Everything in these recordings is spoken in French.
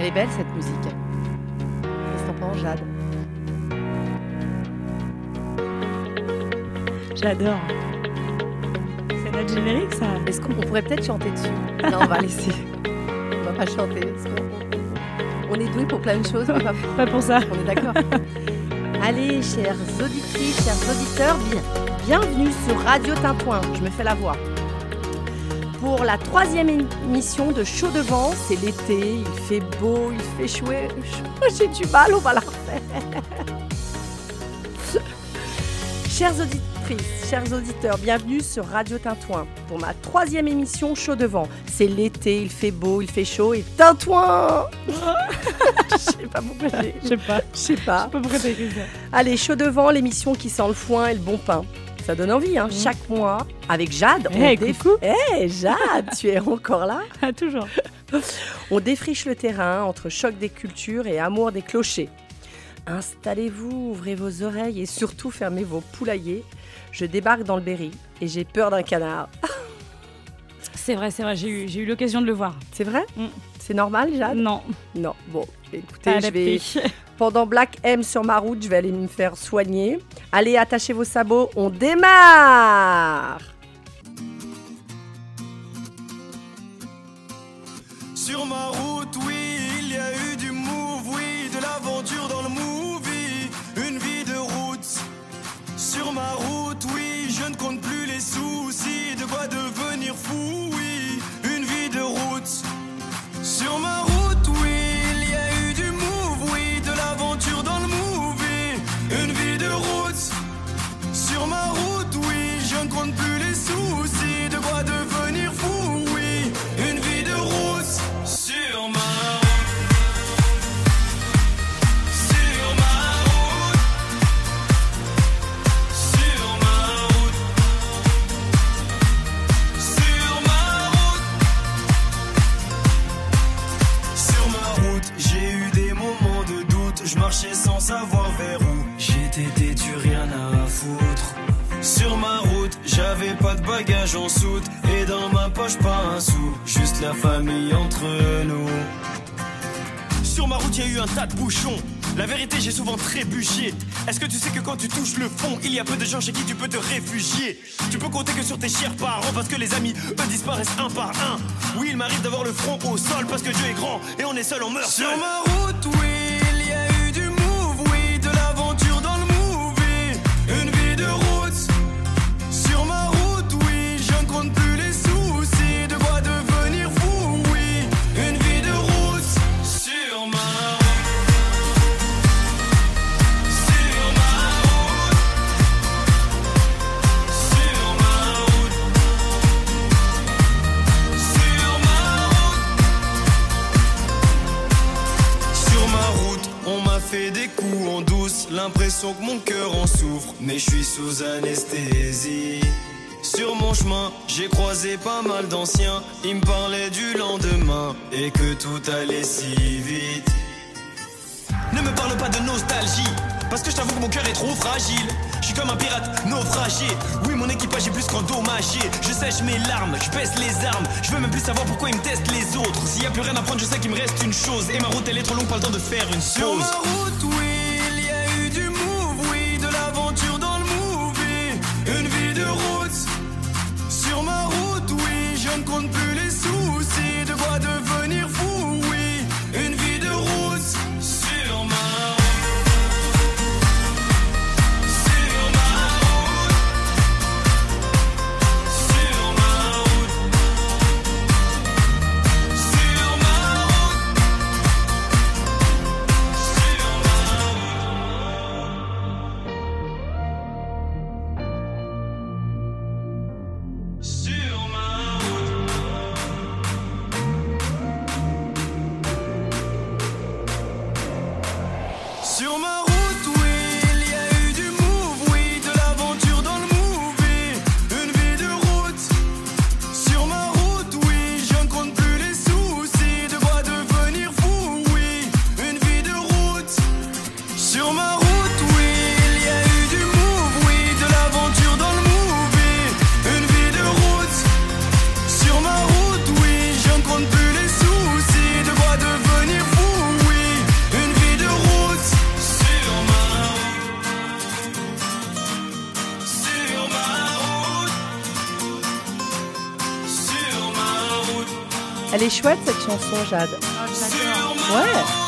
est belle cette musique. Qu'est-ce que t'en penses, Jade? J'adore. C'est notre générique, ça. Est-ce qu'on pourrait peut-être chanter dessus? Non, on va laisser. On va pas chanter. On est doués pour plein de choses, mais pas pour ça. On est d'accord. Allez, chères auditrices, chers auditeurs, bienvenue sur Radio Tintouin. Je me fais la voix. Pour la 3e émission de Chaud de Vent, c'est l'été, il fait beau, il fait chaud. J'ai du mal, on va la refaire. Chères auditrices, chers auditeurs, bienvenue sur Radio Tintouin. Pour ma 3e émission Chaud de Vent, c'est l'été, il fait beau, il fait chaud et Tintouin. Je sais pas pourquoi Je sais pas. Je sais pas pourquoi t'as écrit ça. Allez, Chaud de Vent, l'émission qui sent le foin et le bon pain. Ça donne envie, hein. Chaque mois, avec Jade. Coucou. Jade, tu es encore là? Toujours. On défriche le terrain entre choc des cultures et amour des clochers. Installez-vous, ouvrez vos oreilles et surtout fermez vos poulaillers. Je débarque dans le Berry et j'ai peur d'un canard. C'est vrai, j'ai eu l'occasion de le voir. C'est vrai? C'est normal, Jade? Non. Non, bon, écoutez, pendant Black M sur ma route, je vais aller me faire soigner. Allez, attachez vos sabots, on démarre! Sur ma route, oui, il y a eu du move, oui, de l'aventure dans le movie, une vie de route. Sur ma route, oui, je ne compte plus les soucis, de quoi devenir fou, oui, une vie de route. Sur ma route, oui, il y a eu du move, oui, de l'aventure dans le movie, une vie de route. Sur ma route, oui, je ne compte plus les soucis, de quoi devenir fou, oui, une vie de route. Sur ma je marchais sans savoir vers où j'étais têtu, rien à foutre. Sur ma route, j'avais pas de bagages en soute et dans ma poche pas un sou, juste la famille entre nous. Sur ma route, il y a eu un tas de bouchons. La vérité, j'ai souvent trébuché. Est-ce que tu sais que quand tu touches le fond, il y a peu de gens chez qui tu peux te réfugier? Tu peux compter que sur tes chers parents parce que les amis, eux, disparaissent un par un. Oui, il m'arrive d'avoir le front au sol parce que Dieu est grand et on est seul, on meurt seul. Sur ma route, oui. Une vie de route, sur ma route, oui, je ne compte plus les soucis, de quoi devenir fou, oui, une vie de route, sur ma route, on m'a fait des coups en douce, l'impression que mon cœur en souffre, mais je suis sous anesthésie. Sur mon chemin, j'ai croisé pas mal d'anciens, ils me parlaient du lendemain et que tout allait si vite. Ne me parle pas de nostalgie, parce que je t'avoue que mon cœur est trop fragile. Je suis comme un pirate naufragé, oui mon équipage est plus qu'endommagé. Je sèche mes larmes, je baisse les armes, je veux même plus savoir pourquoi ils me testent les autres. S'il y a plus rien à prendre, je sais qu'il me reste une chose, et ma route elle est trop longue, pas le temps de faire une pause. Sur ma route, oui. Sur ma route, oui, je ne compte plus les soucis, de quoi devenir fou, oui, une vie de route. Sur ma route, Elle est chouette cette chanson, Jade. Oh, j'adore.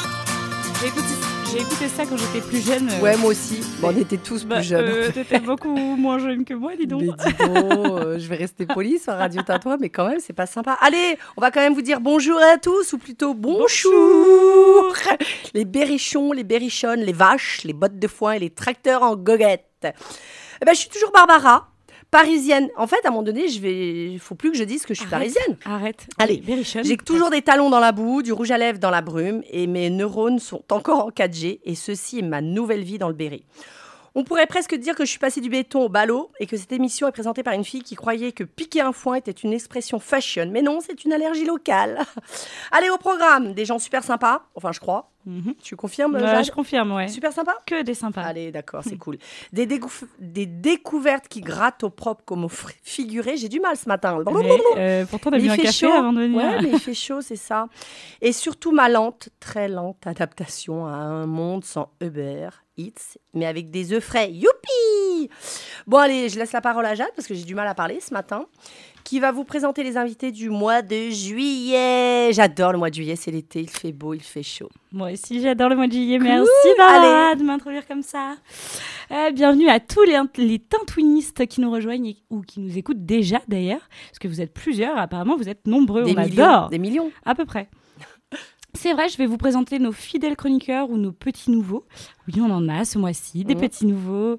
Ouais. J'ai écouté ça quand j'étais plus jeune. Ouais, moi aussi. Bon, on était tous plus jeunes. T'étais beaucoup moins jeune que moi, dis donc. Mais dis donc, je vais rester polie sur Radio Tintouin, mais quand même, c'est pas sympa. Allez, on va quand même vous dire bonjour à tous, ou plutôt bonjour. Les berrichons, les berrichonnes, les vaches, les bottes de foin et les tracteurs en goguette. Eh ben, je suis toujours Barbara. Parisienne. En fait, à un moment donné, il faut plus que je dise que je suis parisienne. Arrête. Allez, Berrichonne. j'ai toujours des talons dans la boue, du rouge à lèvres dans la brume et mes neurones sont encore en 4G et ceci est ma nouvelle vie dans le Berry. On pourrait presque dire que je suis passée du béton au ballot et que cette émission est présentée par une fille qui croyait que piquer un foin était une expression fashion. Mais non, c'est une allergie locale. Allez, au programme, des gens super sympas, enfin je crois. Tu confirmes, Jade ? Je confirme, ouais. Super sympa ? Que des sympas. Allez, d'accord, c'est cool. Des découvertes qui grattent au propre comme au figuré. J'ai du mal ce matin. Mais, pourtant, t'as bu un café chaud. avant de venir. Ouais, mais il fait chaud, c'est ça. Et surtout ma lente, très lente adaptation à un monde sans Uber Eats, mais avec des œufs frais. Youpi ! Bon, allez, je laisse la parole à Jade parce que j'ai du mal à parler ce matin, qui va vous présenter les invités du mois de juillet. J'adore le mois de juillet, c'est l'été, il fait beau, il fait chaud. Moi aussi, j'adore le mois de juillet. Cool. Merci, Barbara, de m'introduire comme ça. Bienvenue à tous les tintouinistes qui nous rejoignent ou qui nous écoutent déjà, d'ailleurs, parce que vous êtes plusieurs. Apparemment, vous êtes nombreux. Des on millions, adore. des millions. À peu près. C'est vrai, je vais vous présenter nos fidèles chroniqueurs ou nos petits nouveaux. Oui, on en a ce mois-ci, des petits nouveaux.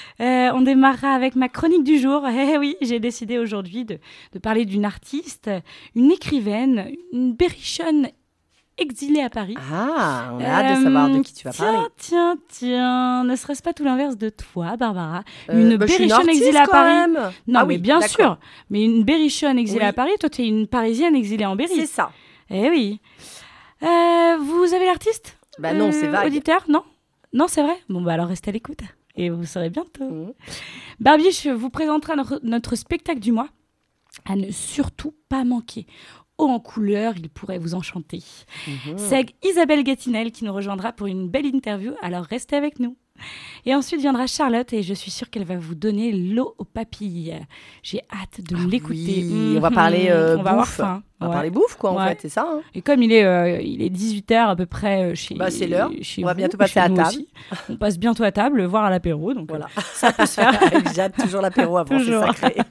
On démarrera avec ma chronique du jour. Oui, j'ai décidé aujourd'hui de parler d'une artiste, une écrivaine, une berrichonne exilée à Paris. Ah, on a hâte de savoir de qui tu vas parler. Tiens, ne serait-ce pas tout l'inverse de toi, Barbara? Une berrichonne artiste, exilée à Paris. même. Non, Ah mais oui, bien d'accord. sûr. Mais une berrichonne exilée Oui. à Paris, toi, tu es une parisienne exilée en Berry. C'est ça. Eh oui. Vous avez l'artiste? Bah non, c'est vague. Auditeur? Non? Non, c'est vrai? Bon, bah alors restez à l'écoute. Et vous saurez bientôt. Mmh. Barbiche vous présentera notre spectacle du mois à ne surtout pas manquer. Haut en couleur, il pourrait vous enchanter. C'est Isabelle Gatinel qui nous rejoindra pour une belle interview, alors restez avec nous. Et ensuite viendra Charlotte et je suis sûre qu'elle va vous donner l'eau aux papilles. J'ai hâte de l'écouter. Oui, on va parler on va avoir bouffe. faim. On va Ouais. parler bouffe, quoi, en Ouais. fait, c'est ça. Hein. Et comme il est 18h à peu près chez Bah, c'est l'heure. chez On va vous, bientôt passer chez à nous table. aussi. On passe bientôt à table, voire à l'apéro. Donc Voilà. ça peut se faire. Avec Jade, toujours l'apéro avant, Toujours. c'est sacré.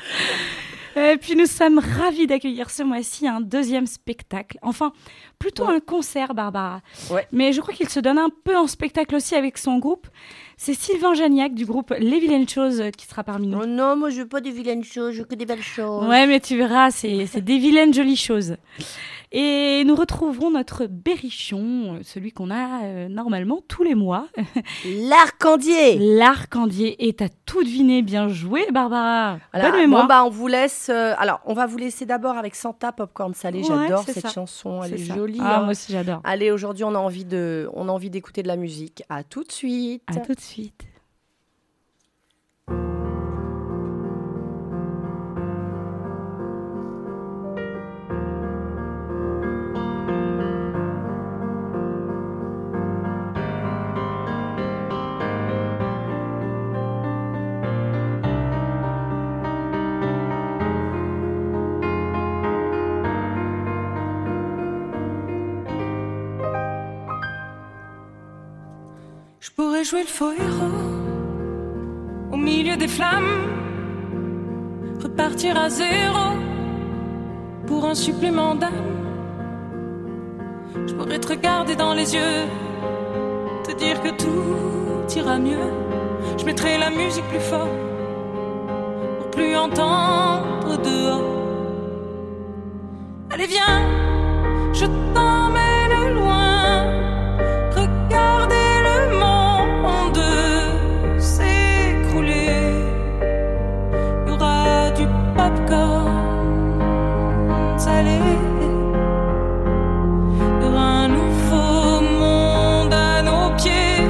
Et puis nous sommes ravis d'accueillir ce mois-ci un deuxième spectacle. Enfin, plutôt un concert, Barbara. Ouais. Mais je crois qu'il se donne un peu en spectacle aussi avec son groupe. C'est Sylvain Janiac du groupe Les Vilaines Choses qui sera parmi nous. Oh non, moi je veux pas des vilaines choses, je veux que des belles choses. Ouais, mais tu verras, c'est des vilaines jolies choses. Et nous retrouverons notre berrichon, celui qu'on a normalement tous les mois. L'arcandier. L'arcandier. Et t'as tout deviné, bien joué, Barbara. Voilà. Bonne mémoire. Bon, bah, on vous laisse. Alors, on va vous laisser d'abord avec Santa Popcorn Salé. Ouais, J'adore c'est cette ça. chanson, elle est ça. jolie. Ah, hein. moi aussi, j'adore. Allez, aujourd'hui, on a envie d'écouter de la musique. À tout de suite. À tout de suite. Je pourrais jouer le faux héros au milieu des flammes, repartir à zéro pour un supplément d'âme. Je pourrais te regarder dans les yeux, te dire que tout ira mieux. Je mettrai la musique plus fort pour plus entendre dehors. Allez viens, je t'emmène loin, regarder le monde s'écrouler. Il y aura du popcorn salé, il y aura un nouveau monde à nos pieds.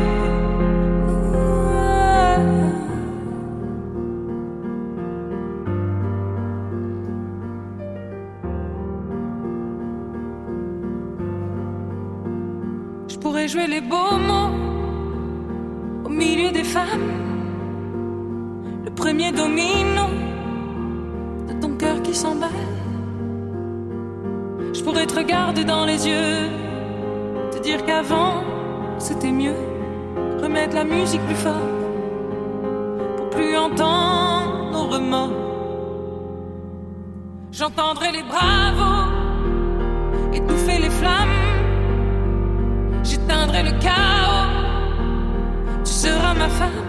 Je pourrais jouer les beaux mots au milieu des femmes, le premier domino de ton cœur qui s'emballe. Je pourrais te regarder dans les yeux, te dire qu'avant c'était mieux. Remettre la musique plus fort pour plus entendre nos remords. J'entendrai les bravos étouffer les flammes. J'éteindrai le chaos. Tu seras ma femme.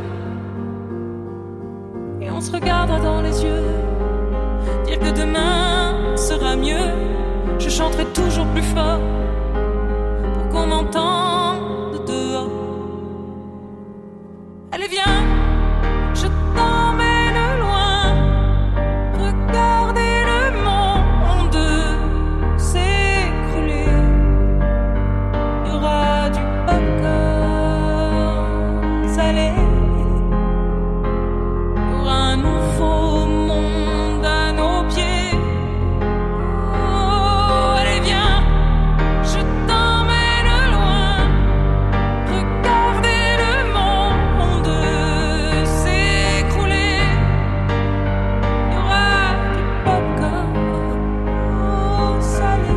Et on se regardera dans les yeux, dire que demain sera mieux. Je chanterai toujours plus fort pour qu'on m'entende dehors. Allez viens, je t'emmène loin. Regardez le monde s'écrouler. Il y aura du popcorn salé. Il y aura un nouveau monde à nos pieds. Oh, allez viens, je t'emmène loin. Regardez le monde s'écrouler. Il y aura du popcorn salé.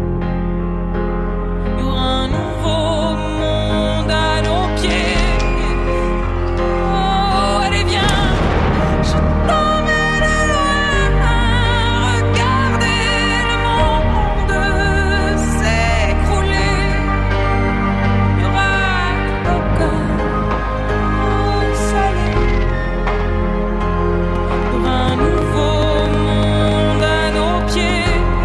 Il y aura un nouveau monde à nos pieds. Oh, allez viens, je t'emmène loin. Regardez le monde s'écrouler. Il y aura du popcorn salé. Il y aura un nouveau monde à nos pieds.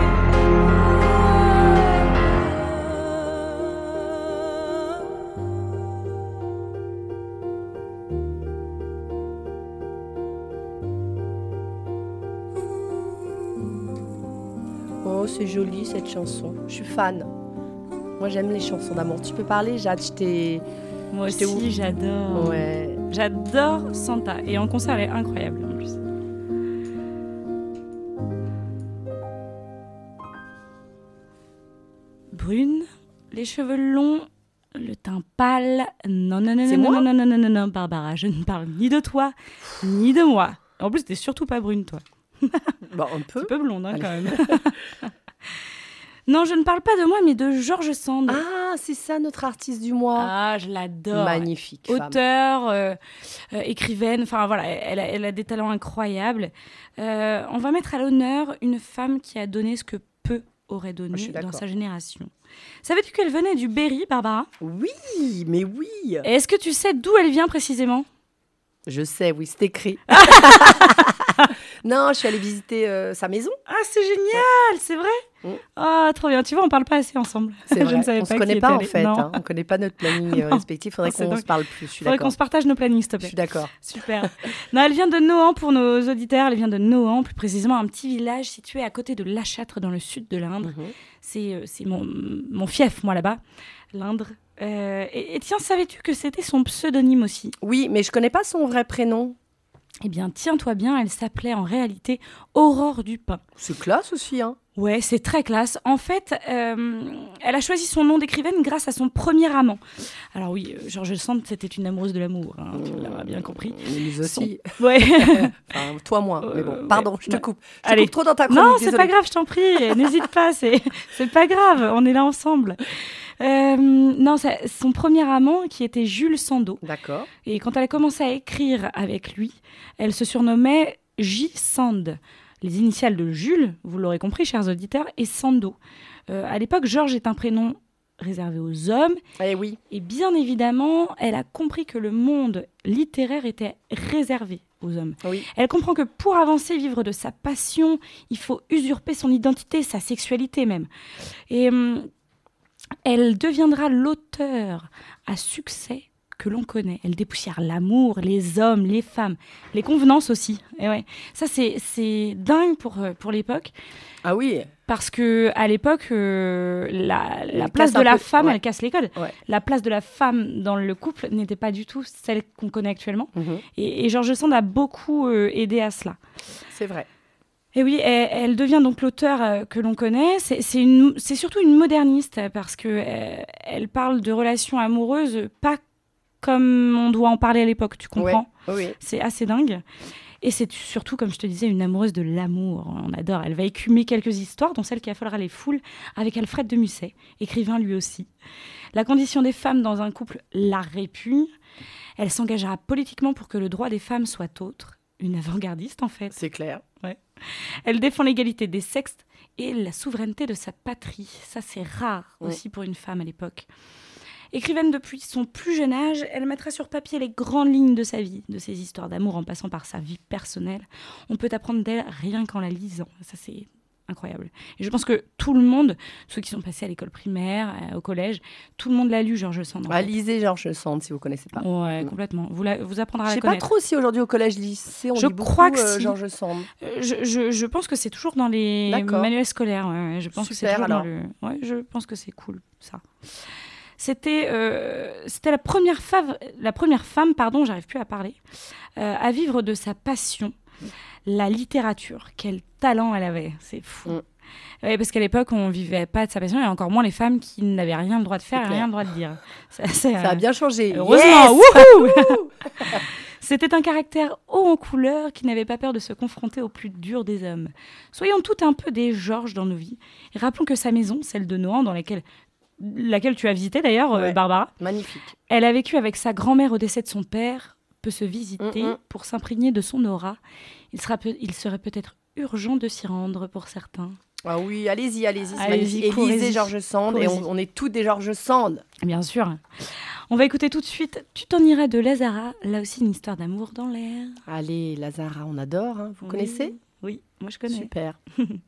Oh, c'est joli cette chanson. Je suis fan. Moi, j'aime les chansons d'amour. Tu peux parler, Jade? Moi J'étais aussi, où j'adore. Ouais. J'adore Santa. Et en concert, elle est incroyable en plus. Brune, les cheveux longs, le teint pâle. Non, non, non, C'est non, moi non, non, non, non, non, Barbara, je ne parle ni de toi, ni de moi. En plus, t'es surtout pas brune, toi. Bah, un peu. Un peu blonde, hein, Allez. quand même. Non, je ne parle pas de moi, mais de George Sand. Ah, c'est ça notre artiste du mois. Ah, je l'adore. Magnifique femme. Auteure, écrivaine, enfin voilà, elle a des talents incroyables. On va mettre à l'honneur une femme qui a donné ce que peu aurait Je donné suis dans d'accord. sa génération. Savais-tu qu'elle venait du Berry, Barbara? Oui, mais oui. Et est-ce que tu sais d'où elle vient précisément? Je sais, oui, c'est écrit. Non, je suis allée visiter sa maison. Ah, c'est génial, c'est vrai? Ah, trop bien. Tu vois, on parle pas assez ensemble. C'est Je vrai. ne savais On pas se connaît qui pas était en allé. fait. Non. Hein. On connaît pas notre planning Non. respectif. Faudrait Non, c'est qu'on donc- se parle plus. Je suis Faudrait qu'on d'accord. se partage nos plannings, s'il te Je plaît. suis d'accord. Super. Non, elle vient de Nohant pour nos auditeurs. Elle vient de Nohant, plus précisément un petit village situé à côté de La Châtre, dans le sud de l'Indre. Mhm. C'est mon fief, moi, là-bas, l'Indre. Et tiens, savais-tu que c'était son pseudonyme aussi? Oui, mais je connais pas son vrai prénom. Eh bien, tiens-toi bien, elle s'appelait en réalité Aurore Dupin. C'est classe aussi, hein. Ouais, c'est très classe. En fait, elle a choisi son nom d'écrivaine grâce à son premier amant. Alors oui, George Sand, c'était une amoureuse de l'amour, hein, tu l'auras bien compris. Nous aussi. Ouais. Enfin, toi moins. Mais bon, pardon, je te ouais. coupe. Je te Allez. coupe trop dans ta chronique. Non, c'est désolée. pas grave, je t'en prie. N'hésite pas, c'est pas grave. On est là ensemble. Non, son premier amant qui était Jules Sandeau. D'accord. Et quand elle a commencé à écrire avec lui, elle se surnommait J. Sand. Les initiales de Jules, vous l'aurez compris, chers auditeurs, et Sandeau. À l'époque, Georges est un prénom réservé aux hommes. Eh oui. Et bien évidemment, elle a compris que le monde littéraire était réservé aux hommes. Oui. Elle comprend que pour avancer, vivre de sa passion, il faut usurper son identité, sa sexualité même. Et elle deviendra l'auteur à succès que l'on connaît. Elle dépoussière l'amour, les hommes, les femmes, les convenances aussi. Et ouais, ça c'est dingue pour l'époque. Ah oui. Parce que à l'époque, la Elle place casse de un la peu, femme, ouais. elle casse les codes. Ouais. La place de la femme dans le couple n'était pas du tout celle qu'on connaît actuellement. Mhm. Et George Sand a beaucoup aidé à cela. C'est vrai. Et oui, elle devient donc l'auteur que l'on connaît. C'est surtout une moderniste parce que elle parle de relations amoureuses pas comme on doit en parler à l'époque, tu comprends ? Oui. C'est assez dingue. Et c'est surtout, comme je te disais, une amoureuse de l'amour. On adore. Elle va écumer quelques histoires, dont celle qui affolera les foules, avec Alfred de Musset, écrivain lui aussi. La condition des femmes dans un couple la répugne. Elle s'engagera politiquement pour que le droit des femmes soit autre. Une avant-gardiste, en fait. C'est clair. Ouais. Elle défend l'égalité des sexes et la souveraineté de sa patrie. Ça, c'est rare aussi pour une femme à l'époque. Écrivaine depuis son plus jeune âge, elle mettra sur papier les grandes lignes de sa vie, de ses histoires d'amour en passant par sa vie personnelle. On peut apprendre d'elle rien qu'en la lisant. Ça, c'est incroyable. Et je pense que tout le monde, ceux qui sont passés à l'école primaire, au collège, tout le monde l'a lu, George Sand. Lisez George Sand si vous ne connaissez pas. Ouais, complètement. Vous apprendrez à la connaître. Je ne sais pas trop si aujourd'hui au collège-lycée, on lit beaucoup George Sand. Je pense que c'est toujours dans les manuels scolaires. Ouais. Je pense que c'est toujours dans le... Ouais, je pense que c'est cool, ça. C'était la première femme, j'arrive plus à parler, à vivre de sa passion, la littérature. Quel talent elle avait, c'est fou. Ouais, parce qu'à l'époque, on vivait pas de sa passion, et encore moins les femmes qui n'avaient rien le droit de faire et rien le droit de dire. Ça a bien changé. Heureusement, wouhou. C'était un caractère haut en couleur qui n'avait pas peur de se confronter au plus dur des hommes. Soyons toutes un peu des Georges dans nos vies. Et rappelons que sa maison, celle de Nohant, dans laquelle tu as visité d'ailleurs, Barbara. Magnifique. Elle a vécu avec sa grand-mère au décès de son père, peut se visiter pour s'imprégner de son aura. Il serait peut-être urgent de s'y rendre pour certains. Ah oui, allez-y, c'est magnifique. Et lisez George Sand, et on est toutes des George Sand. Bien sûr. On va écouter tout de suite Tu t'en iras de Lazara, là aussi une histoire d'amour dans l'air. Allez, Lazara, on adore, hein. Vous connaissez ? Oui, moi je connais. Super.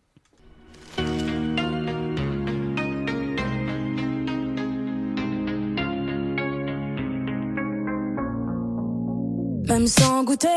Même sans goûter,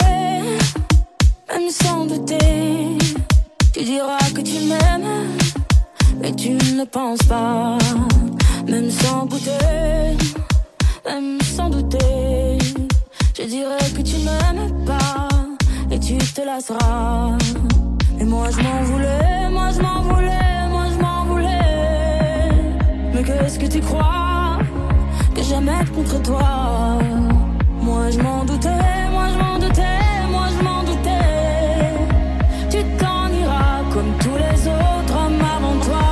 même sans douter, tu diras que tu m'aimes, mais tu ne le penses pas. Même sans goûter, même sans douter, je dirais que tu m'aimes pas, et tu te lasseras. Et moi je m'en voulais, moi je m'en voulais, moi je m'en voulais. Mais qu'est-ce que tu crois que j'aimais contre toi? Moi je m'en doutais, moi je m'en doutais, moi je m'en doutais. Tu t'en iras comme tous les autres hommes avant toi.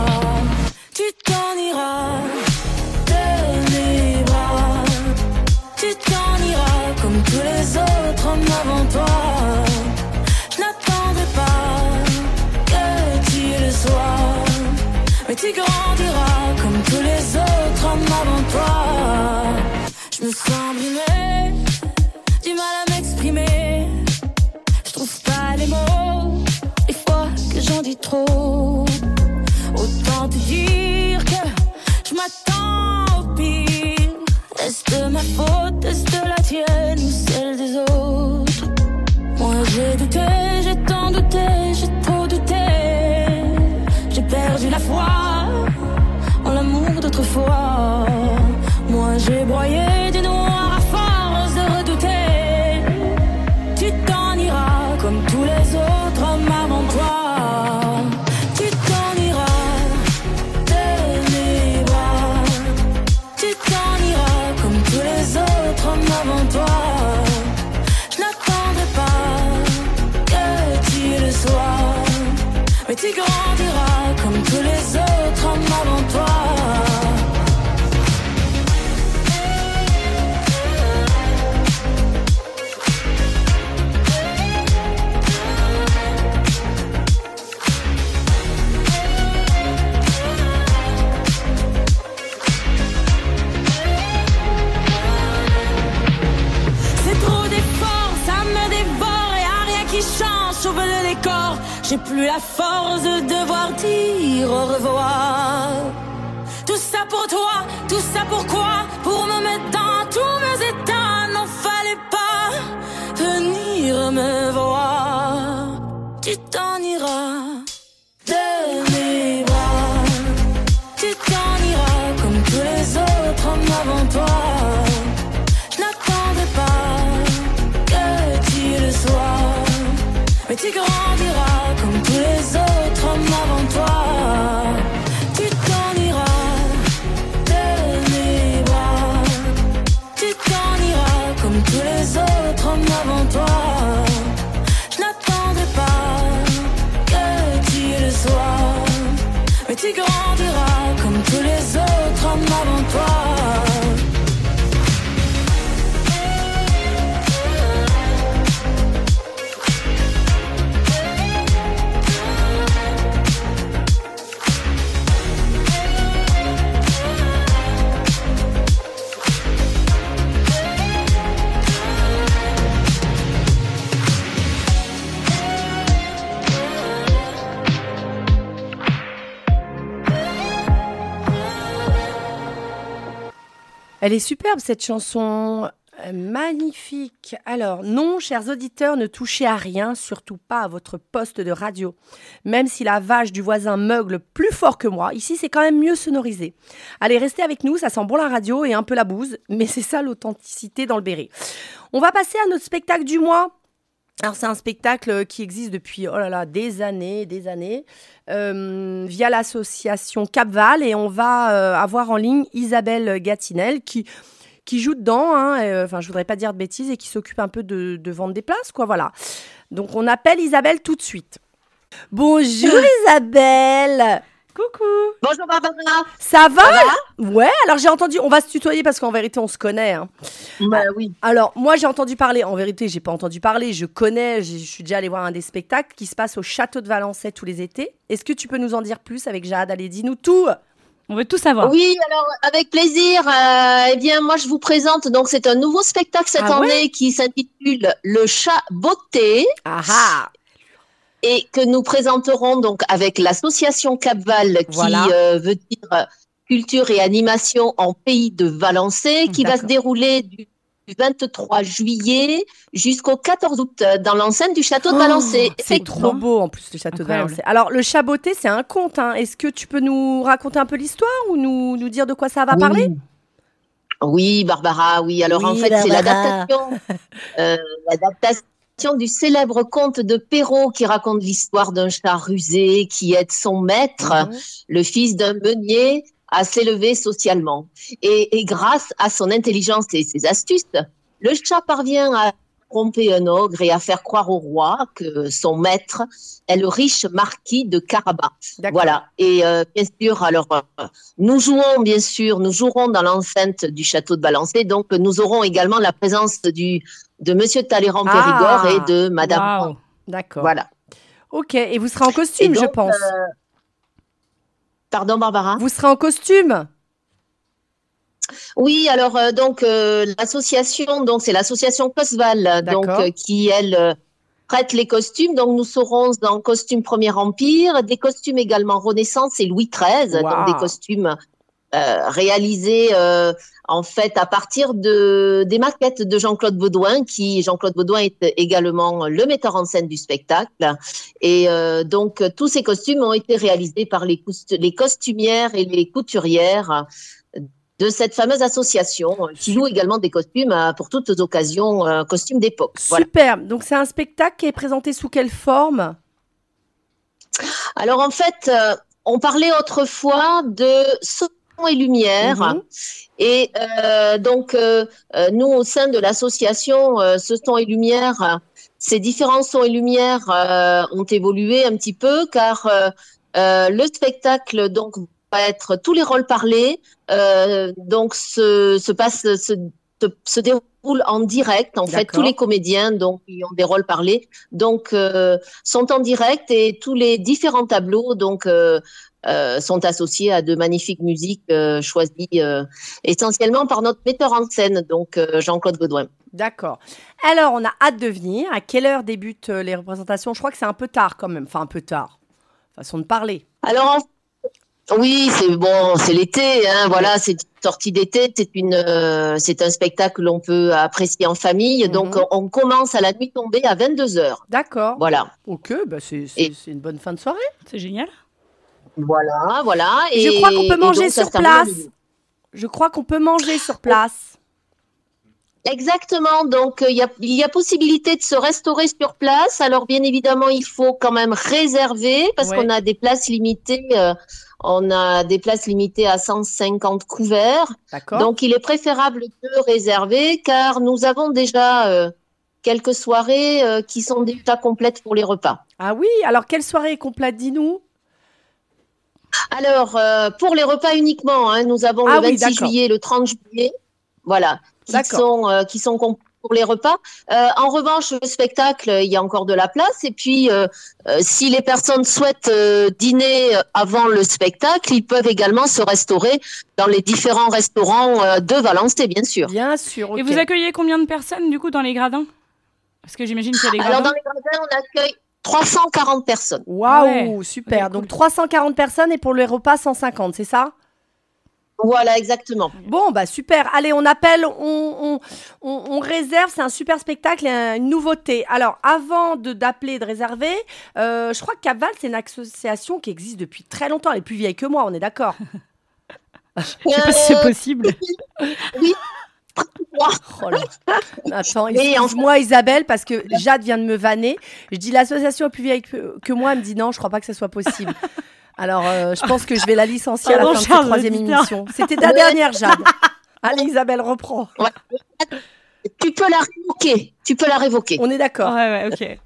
Tu t'en iras de mes bras. Tu t'en iras comme tous les autres hommes avant toi. Je n'attendrai pas que tu le sois, mais tu grandiras comme tous les autres hommes avant toi. Je me sens brimée, du mal à m'exprimer. Je trouve pas les mots, des fois que j'en dis trop. Autant te dire que je m'attends au pire. Est-ce de ma faute, est-ce de la tienne ou celle des autres? Moi j'ai douté, j'ai tant douté, j'ai trop douté. J'ai perdu la foi en l'amour d'autrefois. Moi j'ai broyé du noir à force de redouter. Tu t'en iras comme tous les autres hommes avant toi. Tu t'en iras de mes bras. Tu t'en iras comme tous les autres hommes avant toi. Je n'attendrai pas que tu le sois, mais tu grandiras comme tous les autres hommes avant toi. J'ai plus la force de devoir dire au revoir. Tout ça pour toi, tout ça pourquoi? Pour me mettre dans tous mes états. N'en fallait pas venir me voir. Tu t'en iras de mes bras. Tu t'en iras comme tous les autres hommes avant toi. Je n'attendais pas que tu le sois, mais tu grandiras comme tous les autres hommes avant toi. Tu t'en iras de mes bras. Tu t'en iras comme tous les autres hommes avant toi. avant toi. Elle est superbe cette chanson, magnifique. Alors non, chers auditeurs, ne touchez à rien, surtout pas à votre poste de radio. Même si la vache du voisin meugle plus fort que moi, ici c'est quand même mieux sonorisé. Allez, restez avec nous, ça sent bon la radio et un peu la bouse, mais c'est ça l'authenticité dans le béret. On va passer à notre spectacle du mois. Alors c'est un spectacle qui existe depuis des années, via l'association Capval, et on va avoir en ligne Isabelle Gatinel qui joue dedans, je voudrais pas dire de bêtises, et qui s'occupe un peu de vendre des places, quoi, voilà. Donc on appelle Isabelle tout de suite. Bonjour Isabelle. Coucou. Bonjour Barbara. Ça va? Ouais, alors j'ai entendu, on va se tutoyer parce qu'en vérité on se connaît. Hein. Bah oui. Alors moi j'ai entendu parler, en vérité j'ai pas entendu parler, je connais, je suis déjà allée voir un des spectacles qui se passe au château de Valençay tous les étés. Est-ce que tu peux nous en dire plus avec Jade? Allez, dis-nous tout. On veut tout savoir. Oui, alors avec plaisir. Eh bien, moi je vous présente, donc c'est un nouveau spectacle cette année qui s'intitule Le Chat Botté. Ah ah. Et que nous présenterons donc avec l'association Capval qui veut dire culture et animation en pays de Valençay, qui va se dérouler du 23 juillet jusqu'au 14 août dans l'enceinte du château de Valençay. C'est trop beau en plus le château de Valençay. Alors le Chat Botté, c'est un conte. Hein. Est-ce que tu peux nous raconter un peu l'histoire ou nous dire de quoi ça va parler? Oui, Barbara, oui. Alors en fait, c'est l'adaptation du célèbre conte de Perrault qui raconte l'histoire d'un chat rusé qui aide son maître, le fils d'un meunier, à s'élever socialement. Et grâce à son intelligence et ses astuces, le chat parvient à tromper un ogre et à faire croire au roi que son maître est le riche marquis de Carabas. Voilà. Et bien sûr, alors nous jouerons dans l'enceinte du château de Valençay. Donc nous aurons également la présence de Monsieur Talleyrand Périgord et de Madame. Wow. D'accord. Voilà. Ok. Et vous serez en costume, donc, je pense. Pardon, Barbara. Vous serez en costume. Oui, alors l'association, donc c'est l'association Cosval, donc qui elle prête les costumes. Donc nous serons en costume Premier Empire, des costumes également Renaissance et Louis XIII, donc des costumes réalisés en fait à partir des maquettes de Jean-Claude Baudouin, Jean-Claude Baudouin est également le metteur en scène du spectacle. Et donc tous ces costumes ont été réalisés par les costumières et les couturières de cette fameuse association qui loue également des costumes pour toutes occasions, costumes d'époque. Super. Voilà. Donc c'est un spectacle qui est présenté sous quelle forme? Alors en fait, on parlait autrefois de son et lumière. Et donc nous au sein de l'association ce son et lumière, ces différents sons et lumières ont évolué un petit peu car le spectacle donc va être tous les rôles parlés, donc se déroule en direct. En fait, tous les comédiens donc qui ont des rôles parlés donc sont en direct et tous les différents tableaux donc sont associés à de magnifiques musiques choisies essentiellement par notre metteur en scène, donc Jean-Claude Baudouin. D'accord. Alors, on a hâte de venir. À quelle heure débutent les représentations? Je crois que c'est un peu tard quand même. Enfin, un peu tard. Façon de parler. Alors, oui, c'est l'été, hein, voilà, c'est une sortie d'été, c'est un spectacle que l'on peut apprécier en famille. Donc, on commence à la nuit tombée à 22h. D'accord. Voilà. Ok, bah c'est une bonne fin de soirée. C'est génial. Voilà. Et je crois qu'on peut manger sur place. Je crois qu'on peut manger sur place. Exactement. Donc, il y a possibilité de se restaurer sur place. Alors, bien évidemment, il faut quand même réserver parce qu'on a des places limitées. On a des places limitées à 150 couverts. D'accord. Donc, il est préférable de réserver car nous avons déjà quelques soirées qui sont déjà complètes pour les repas. Ah oui, alors quelle soirée est complète, dis-nous? Alors, pour les repas uniquement, hein, nous avons le 26 juillet et le 30 juillet, voilà, qui sont compris pour les repas. En revanche, le spectacle, il y a encore de la place. Et puis, si les personnes souhaitent dîner avant le spectacle, ils peuvent également se restaurer dans les différents restaurants de Valençay, bien sûr. Bien sûr. Okay. Et vous accueillez combien de personnes, du coup, dans les gradins? Parce que j'imagine qu'il y a des gradins. Alors, dans les gradins, on accueille 340 personnes. Waouh, super. Okay, donc, 340 personnes et pour les repas, 150, c'est ça? Voilà, exactement. Bon, bah super. Allez, on appelle, on réserve. C'est un super spectacle et une nouveauté. Alors, avant d'appeler et de réserver, je crois que Cap-Val, c'est une association qui existe depuis très longtemps. Elle est plus vieille que moi, on est d'accord? Je sais pas si c'est possible. Oui. Oh là. Attends, excuse-moi Isabelle, parce que Jade vient de me vanner. Je dis l'association est plus vieille que moi. Elle me dit non, je crois pas que ce soit possible. Alors, je pense que je vais la licencier à la fin de cette troisième émission. C'était ta dernière, Jade. Allez, Isabelle, reprends. Ouais. Tu peux la révoquer. On est d'accord. Ouais, ok.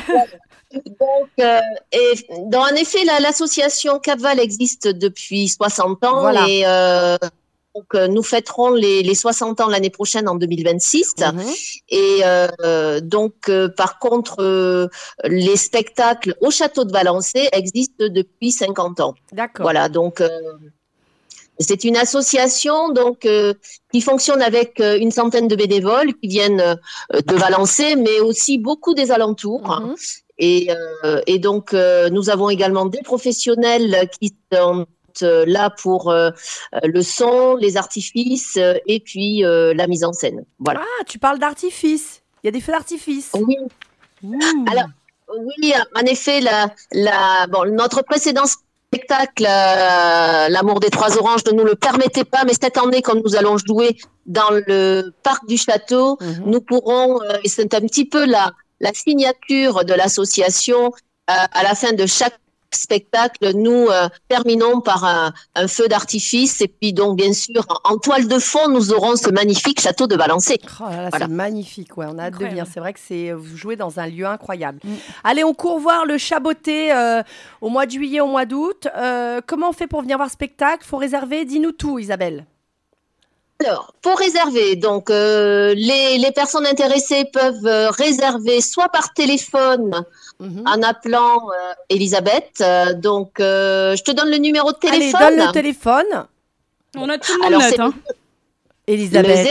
Donc, en effet, l'association Cap-Val existe depuis 60 ans. Voilà. Et donc, nous fêterons les 60 ans l'année prochaine, en 2026. Et donc, par contre, les spectacles au château de Valençay existent depuis 50 ans. D'accord. Voilà, donc c'est une association donc qui fonctionne avec une centaine de bénévoles qui viennent de Valençay, mais aussi beaucoup des alentours. Et donc, nous avons également des professionnels qui sont là pour le son, les artifices et puis la mise en scène. Voilà. Ah, tu parles d'artifice. Il y a des feux d'artifice. Oui. Alors, oui, en effet, notre précédent spectacle, L'amour des trois oranges, ne nous le permettait pas, mais cette année, comme nous allons jouer dans le parc du château, nous pourrons, et c'est un petit peu la signature de l'association, à la fin de chaque spectacle, nous terminons par un feu d'artifice et puis donc bien sûr en toile de fond nous aurons ce magnifique château de Valençay. Oh là là, voilà. C'est magnifique, ouais, on a hâte de venir. C'est vrai que vous jouez dans un lieu incroyable. Allez, on court voir le Chaboté au mois de juillet, au mois d'août. Comment on fait pour venir voir ce spectacle? Faut réserver, dis-nous tout Isabelle. Alors, pour réserver, donc les personnes intéressées peuvent réserver soit par téléphone en appelant Elisabeth. Donc, je te donne le numéro de téléphone. Allez, donne le téléphone. On a tout le monde note. Elisabeth.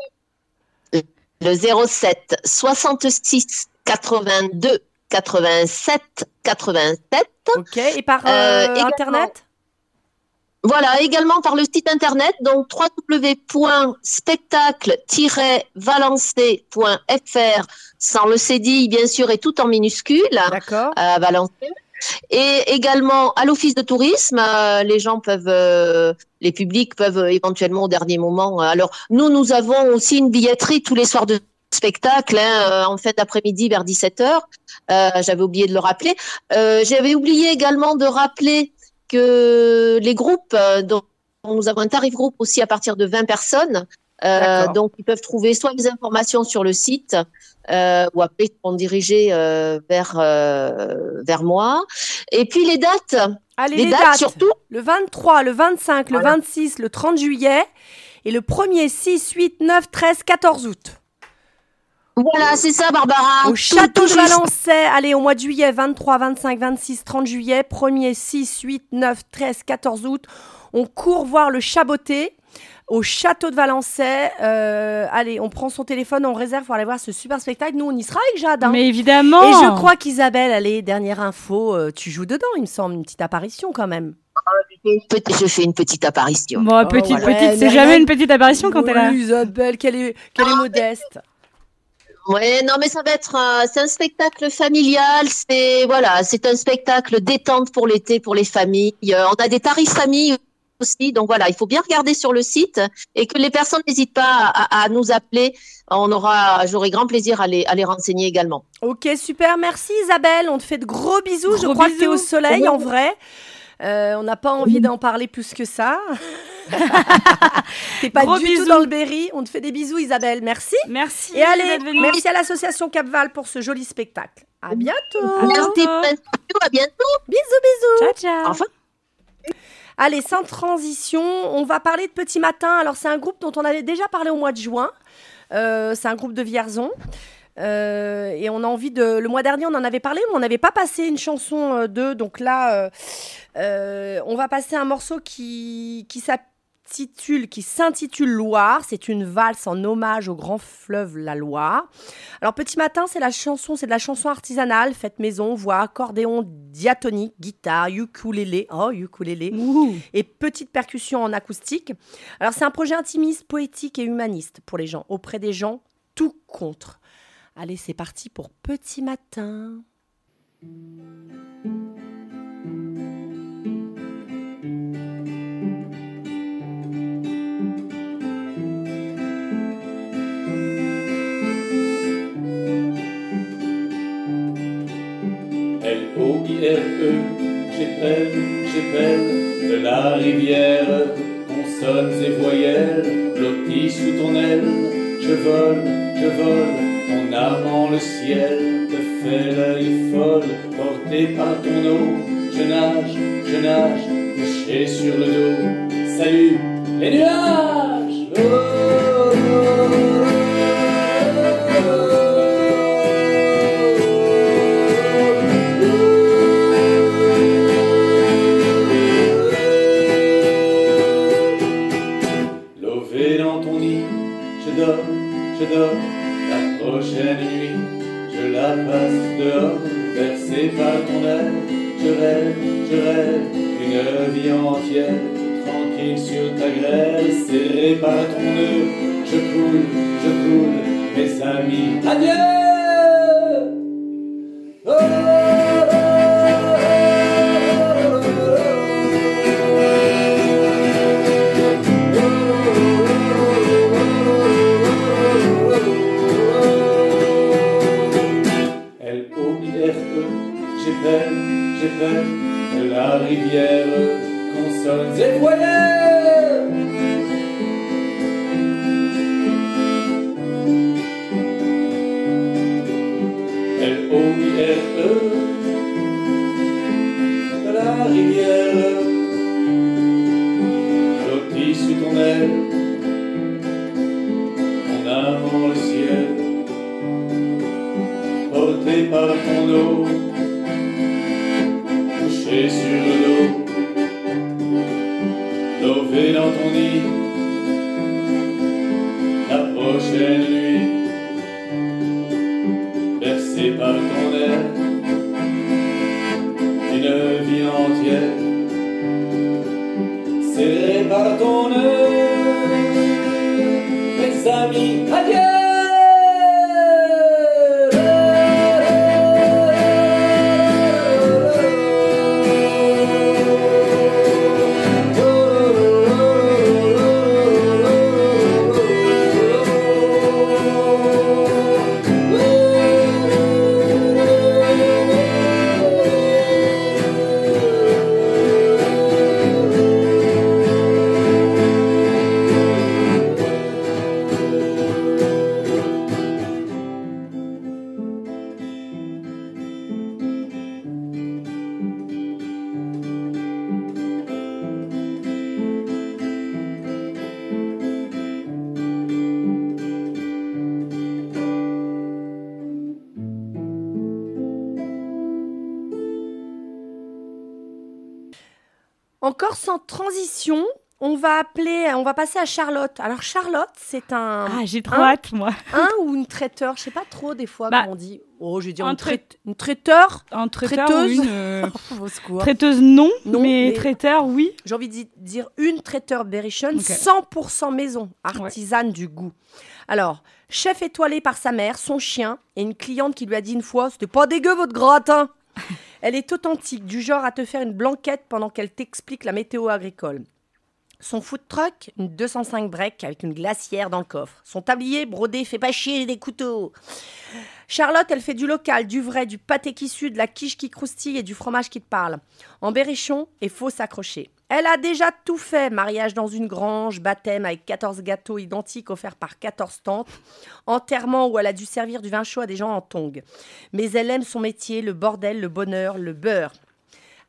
Le 07 66 82 87 87. Ok, et par Internet? Voilà, également par le site internet, donc www.spectacle-valençay.fr, sans le cédille, bien sûr, et tout en minuscule. D'accord. À Valençay. Et également à l'office de tourisme, les publics peuvent éventuellement au dernier moment. Alors, nous avons aussi une billetterie tous les soirs de spectacle, en fait, d'après-midi vers 17h. J'avais oublié de le rappeler. J'avais oublié également de rappeler que les groupes, dont nous avons un tarif groupe aussi à partir de 20 personnes, donc ils peuvent trouver soit des informations sur le site ou après ils seront dirigés vers moi. Et puis les dates, les dates surtout. Le 23, le 25, le 26, le 30 juillet et le 1er, 6, 8, 9, 13, 14 août. Voilà, c'est ça, Barbara. Au château de Valençay, allez, au mois de juillet, 23, 25, 26, 30 juillet, 1er, 6, 8, 9, 13, 14 août. On court voir le Chaboté au château de Valençay. Allez, on prend son téléphone, on réserve pour aller voir ce super spectacle. Nous, on y sera avec Jade. Mais évidemment. Et je crois qu'Isabelle, allez, dernière info, tu joues dedans, il me semble, une petette apparition quand même. Je fais une petite apparition. Bon, petite, c'est jamais une petite apparition quand elle a... Isabelle, qu'elle est modeste. Ouais, non, mais ça va être c'est un spectacle familial, c'est un spectacle détente pour l'été, pour les familles. On a des tarifs famille aussi, donc voilà, il faut bien regarder sur le site et que les personnes n'hésitent pas à nous appeler. J'aurai grand plaisir à les renseigner également. Ok, super, merci Isabelle, on te fait de gros bisous. Je crois que tu es au soleil en vrai. On n'a pas envie d'en parler plus que ça. T'es pas du tout dans le Berry. On te fait des bisous Isabelle, merci. Merci. Et allez, merci à l'association Cap-Val pour ce joli spectacle. À bientôt. Merci, à bientôt. Bisous. Ciao. Enfin. Allez, sans transition, on va parler de Petit Matin. Alors, c'est un groupe dont on avait déjà parlé au mois de juin. C'est un groupe de Vierzon. Et on a envie de... Le mois dernier, on en avait parlé, mais on n'avait pas passé une chanson d'eux. Donc là, on va passer un morceau qui s'intitule Loire. C'est une valse en hommage au grand fleuve la Loire. Alors, Petit Matin, c'est de la chanson artisanale, faite maison, voix, accordéon diatonique, guitare, ukulélé, et petite percussion en acoustique. Alors, c'est un projet intimiste, poétique et humaniste pour les gens, auprès des gens, tout contre. Allez, c'est parti pour Petit Matin. L-O-I-R-E, j'ai peine de la rivière, consonnes et voyelles, blottis sous ton aile, je vole, ton âme en le ciel, te fait l'œil folle, porté par ton eau, je nage, couché sur le dos, salut les nuages, je dors, la prochaine nuit, je la passe dehors, bercé par ton aile, je rêve, une vie entière, tranquille sur ta grêle, serré par ton nœud, je coule, mes amis, adieu! J'ai peine de la rivière, consonnes et voyelles. L-O-I-R-E, de la rivière, blottis sous ton aile, mon âme en le ciel, porté par ton eau. Sur le dos, lové dans ton nid, la prochaine nuit, bercé par ton air, une vie entière, serré par ton nœud, mes amis, adieu! Encore sans transition, on va passer à Charlotte. Alors Charlotte, c'est un... Ah, j'ai trop hâte, moi. Un ou une traiteur, je sais pas trop des fois comment on dit. Oh, je vais dire une traiteur. Un traiteuse. Ou une traiteuse, non, mais traiteur, oui. J'ai envie de dire une traiteur Berrichon, 100% maison, artisane du goût. Alors, chef étoilé par sa mère, son chien et une cliente qui lui a dit une fois « C'était pas dégueu votre gratin !» Elle est authentique, du genre à te faire une blanquette pendant qu'elle t'explique la météo agricole. Son food truck, une 205 break avec une glacière dans le coffre. Son tablier brodé fait pas chier des couteaux. Charlotte, elle fait du local, du vrai, du pâté qui sue, de la quiche qui croustille et du fromage qui te parle. En Berrichon, il faut s'accrocher. Elle a déjà tout fait, mariage dans une grange, baptême avec 14 gâteaux identiques offerts par 14 tantes, enterrement où elle a dû servir du vin chaud à des gens en tongs. Mais elle aime son métier, le bordel, le bonheur, le beurre.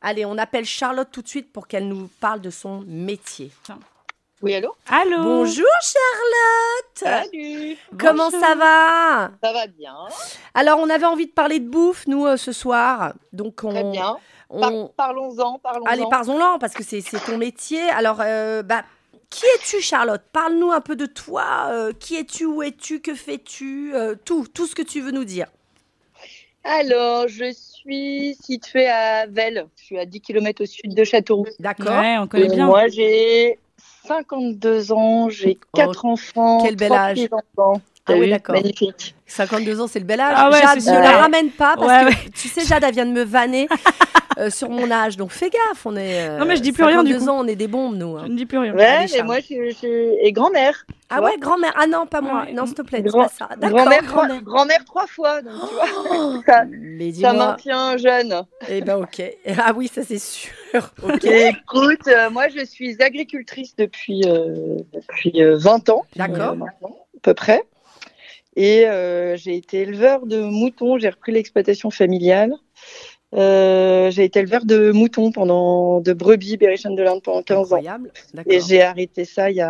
Allez, on appelle Charlotte tout de suite pour qu'elle nous parle de son métier. Oui, allô? Allô. Bonjour Charlotte. Salut. Comment ça va? Ça va bien. Alors, on avait envie de parler de bouffe, nous, ce soir. Donc, Très bien. Parlons-en. Allez, parlons-en, parce que c'est ton métier. Alors, qui es-tu, Charlotte? Parle-nous un peu de toi. Qui es-tu? Où es-tu? Que fais-tu? Tout ce que tu veux nous dire. Alors, je suis située à Velle. Je suis à 10 km au sud de Châteauroux. D'accord. Ouais, on connaît bien. Moi, j'ai 52 ans, j'ai 4 enfants. Quel bel 3 âge. petits-enfants. Ah oui, T'as vu? d'accord. Magnifique. 52 ans, c'est le bel âge. Ah ouais, Jade, c'est ne sûr. la ramène pas parce Ouais, que tu sais, Jade, elle vient de me vanner sur mon âge. Donc fais gaffe, on est. Non, mais je dis plus rien, du 52 coup. ans, on est des bombes, nous. Je ne dis plus rien. Ouais, Allez, mais Charles. moi, je suis grand-mère. Ah ouais, grand-mère. Ah non, pas moi. Ouais. Non, s'il te plaît, dis Grand- pas ça. D'accord, Grand-mère, grand-mère. grand-mère 3 fois. Donc, tu vois, Oh, ça, mais ça dis-moi. maintient jeune. Eh ben, ok. Ah oui, ça c'est sûr. Ok. Écoute, moi, je suis agricultrice depuis 20 ans. D'accord. Maintenant, à peu près. Et j'ai été éleveur de moutons. J'ai repris l'exploitation familiale. J'ai été éleveur de moutons de brebis berrichonnes de l'Inde pendant 15 ans. Incroyable. D'accord. Et j'ai arrêté ça il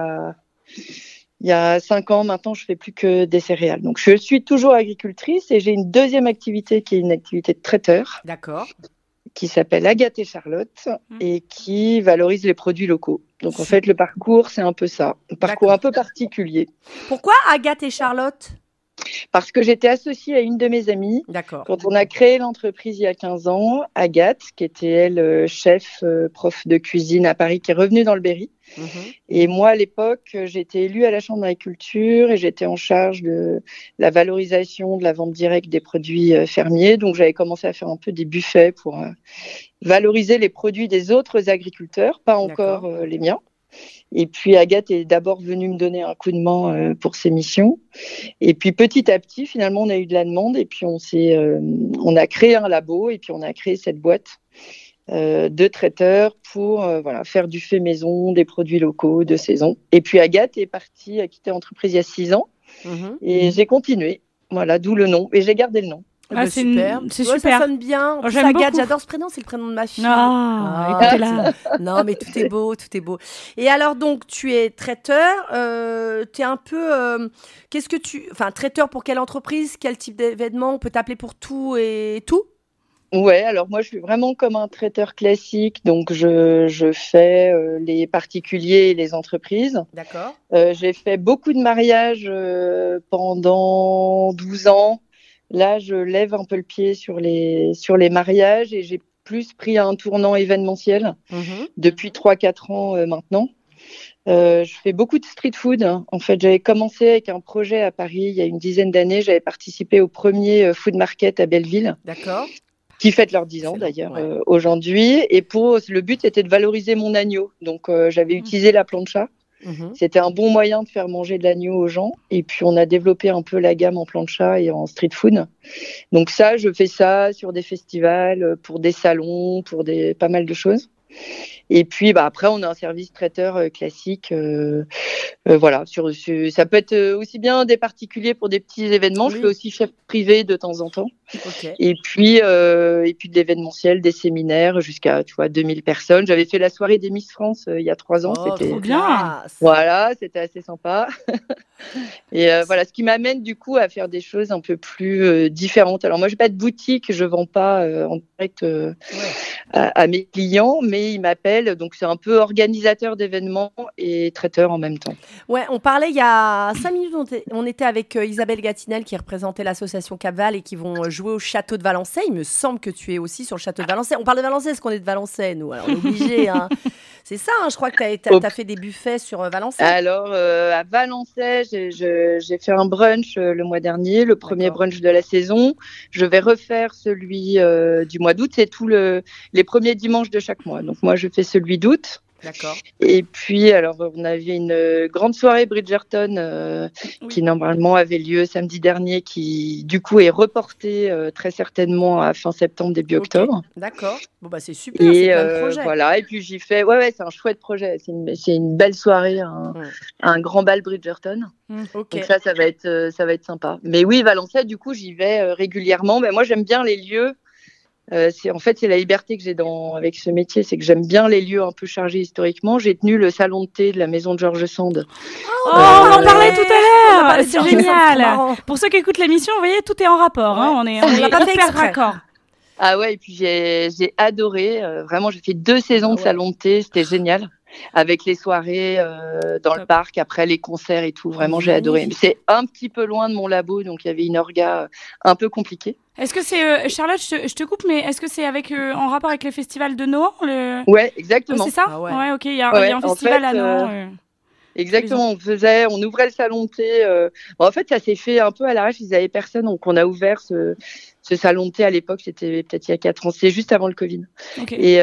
y a 5 ans. Maintenant, je fais plus que des céréales. Donc, je suis toujours agricultrice et j'ai une deuxième activité qui est une activité de traiteur D'accord. qui s'appelle Agathe et Charlotte et qui valorise les produits locaux. Donc, en fait, le parcours, c'est un peu ça. Un parcours un peu particulier. Pourquoi Agathe et Charlotte? Parce que j'étais associée à une de mes amies. D'accord. Quand on a créé l'entreprise il y a 15 ans, Agathe, qui était elle chef, prof de cuisine à Paris, qui est revenue dans le Berry. Mhm. Et moi, à l'époque, j'étais élue à la Chambre d'agriculture et j'étais en charge de la valorisation, de la vente directe des produits fermiers. Donc, j'avais commencé à faire un peu des buffets pour valoriser les produits des autres agriculteurs, pas encore les miens. Et puis Agathe est d'abord venue me donner un coup de main pour ces missions. Et puis petit à petit, finalement, on a eu de la demande et puis on a créé un labo et puis on a créé cette boîte de traiteurs pour faire du fait maison, des produits locaux de saison. Et puis Agathe est partie, a quitté l'entreprise il y a 6 ans et j'ai continué. Voilà, d'où le nom. Et j'ai gardé le nom. Ah, c'est super. C'est Ouais, super. Ça sonne bien. En plus, J'aime Agathe, beaucoup. j'adore ce prénom, c'est le prénom de ma fille. Ah, écoutez-la. Non, mais tout est beau, tout est beau. Et alors, donc, tu es traiteur. Tu es un peu. Qu'est-ce que tu. Enfin, traiteur pour quelle entreprise? Quel type d'événement? On peut t'appeler pour tout et tout? Ouais, alors moi je suis vraiment comme un traiteur classique, donc je fais les particuliers et les entreprises. D'accord. J'ai fait beaucoup de mariages pendant 12 ans. Là, je lève un peu le pied sur les mariages et j'ai plus pris un tournant événementiel depuis 3-4 ans maintenant. Je fais beaucoup de street food. En fait, j'avais commencé avec un projet à Paris il y a une dizaine d'années. J'avais participé au premier food market à Belleville. D'accord. Qui fête leurs 10 ans d'ailleurs aujourd'hui. Et le but, c'était de valoriser mon agneau. Donc, j'avais utilisé la plancha. C'était un bon moyen de faire manger de l'agneau aux gens. Et puis, on a développé un peu la gamme en plancha et en street food. Donc ça, je fais ça sur des festivals, pour des salons, pour pas mal de choses. Et puis après, on a un service traiteur classique. Voilà, ça peut être aussi bien des particuliers pour des petits événements. Je fais aussi chef privé de temps en temps. Et puis de l'événementiel, des séminaires jusqu'à 2000 personnes. J'avais fait la soirée des Miss France il y a 3 ans. C'était trop bien. Voilà, c'était assez sympa. Et voilà, ce qui m'amène du coup à faire des choses un peu plus différentes. Alors moi, j'ai pas de boutique, je vends pas en direct à mes clients, mais ils m'appellent. Donc c'est un peu organisateur d'événements et traiteur en même temps. Ouais, on parlait il y a 5 minutes, on était avec Isabelle Gatinel qui représentait l'association Cap-Val et qui vont jouer au château de Valençay. Il me semble que tu es aussi sur le château de Valençay. On parle de Valençay, est-ce qu'on est de Valençay, nous? Alors on est obligé, hein. C'est ça, hein, je crois que tu as fait des buffets sur Valençay. Alors, à Valençay, j'ai fait un brunch le mois dernier, le premier brunch de la saison. Je vais refaire celui du mois d'août. C'est les premiers dimanches de chaque mois. Donc, moi, je fais celui d'août. D'accord. Et puis, alors, on avait une grande soirée Bridgerton qui, normalement, avait lieu samedi dernier, qui, du coup, est reportée très certainement à fin septembre, début octobre. D'accord. Bon, bah, c'est super, c'est plein de projets. Voilà. Et puis, j'y fais... Ouais, c'est un chouette projet. C'est une belle soirée, un grand bal Bridgerton. Donc ça va être sympa. Mais oui, Valençay, du coup, j'y vais régulièrement. Mais moi, j'aime bien les lieux C'est la liberté que j'ai avec ce métier, c'est que j'aime bien les lieux un peu chargés historiquement. J'ai tenu le salon de thé de la maison de George Sand. On en parlait tout à l'heure. C'est génial. Pour ceux qui écoutent l'émission, vous voyez, tout est en rapport. Hein. On est hyper raccord. Ah ouais, et puis j'ai adoré. Vraiment, j'ai fait 2 saisons de salon de thé. C'était génial. Avec les soirées dans le parc, après les concerts et tout. Vraiment, j'ai adoré. Mais c'est un petit peu loin de mon labo, donc il y avait une orga un peu compliquée. Est-ce que c'est, Charlotte, je te coupe, mais est-ce que c'est en rapport avec les festivals de Nohant Ouais, exactement. C'est ça ? Ah ouais. Ouais, ok, il y a un festival à Nohant. Exactement, on ouvrait le salon de thé. En fait, ça s'est fait un peu à l'arrache, ils n'avaient personne, donc on a ouvert ce salon de thé à l'époque, c'était peut-être il y a 4 ans, c'est juste avant le Covid. Okay. Et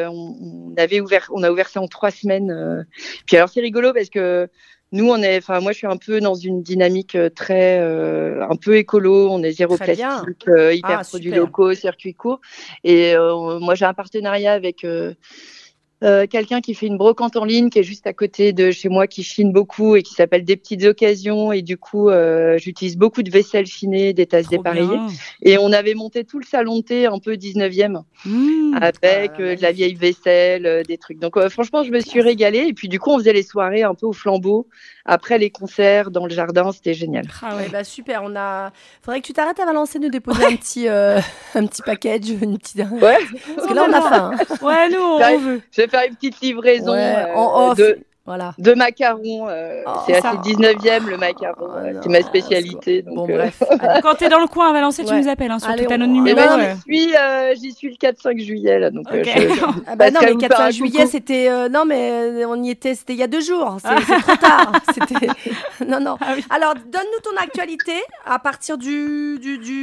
on a ouvert ça en 3 semaines. Puis alors c'est rigolo parce que nous, moi je suis un peu dans une dynamique très un peu écolo, on est zéro très plastique, hyper produits locaux, circuits courts. Et moi j'ai un partenariat avec quelqu'un qui fait une brocante en ligne qui est juste à côté de chez moi, qui chine beaucoup et qui s'appelle Des Petites Occasions. Et du coup, j'utilise beaucoup de vaisselle chinée, des tasses dépareillées. Et on avait monté tout le salon de thé un peu 19e avec de la vieille vaisselle, des trucs. Donc franchement, je me suis régalée. Et puis du coup, on faisait les soirées un peu au flambeau. Après les concerts, dans le jardin, c'était génial. Ah ouais, bah super. Faudrait que tu t'arrêtes à Valenciennes nous déposer un petit package, une petite. Ouais. Parce que là, on a faim. Ouais, nous, on veut. Je vais faire une petite livraison en off. de macarons. C'est assez 19e, le macaron. C'est ma spécialité. Donc, bon, bref. Quand t'es dans le coin à Valenciennes, tu nous appelles. Surtout t'as notre numéro. J'y suis le 4-5 juillet. Là, donc, non, mais 4-5 juillet, c'était... non, mais on y était, c'était il y a 2 jours. C'est trop tard. Non. Ah oui. Alors, donne-nous ton actualité à partir du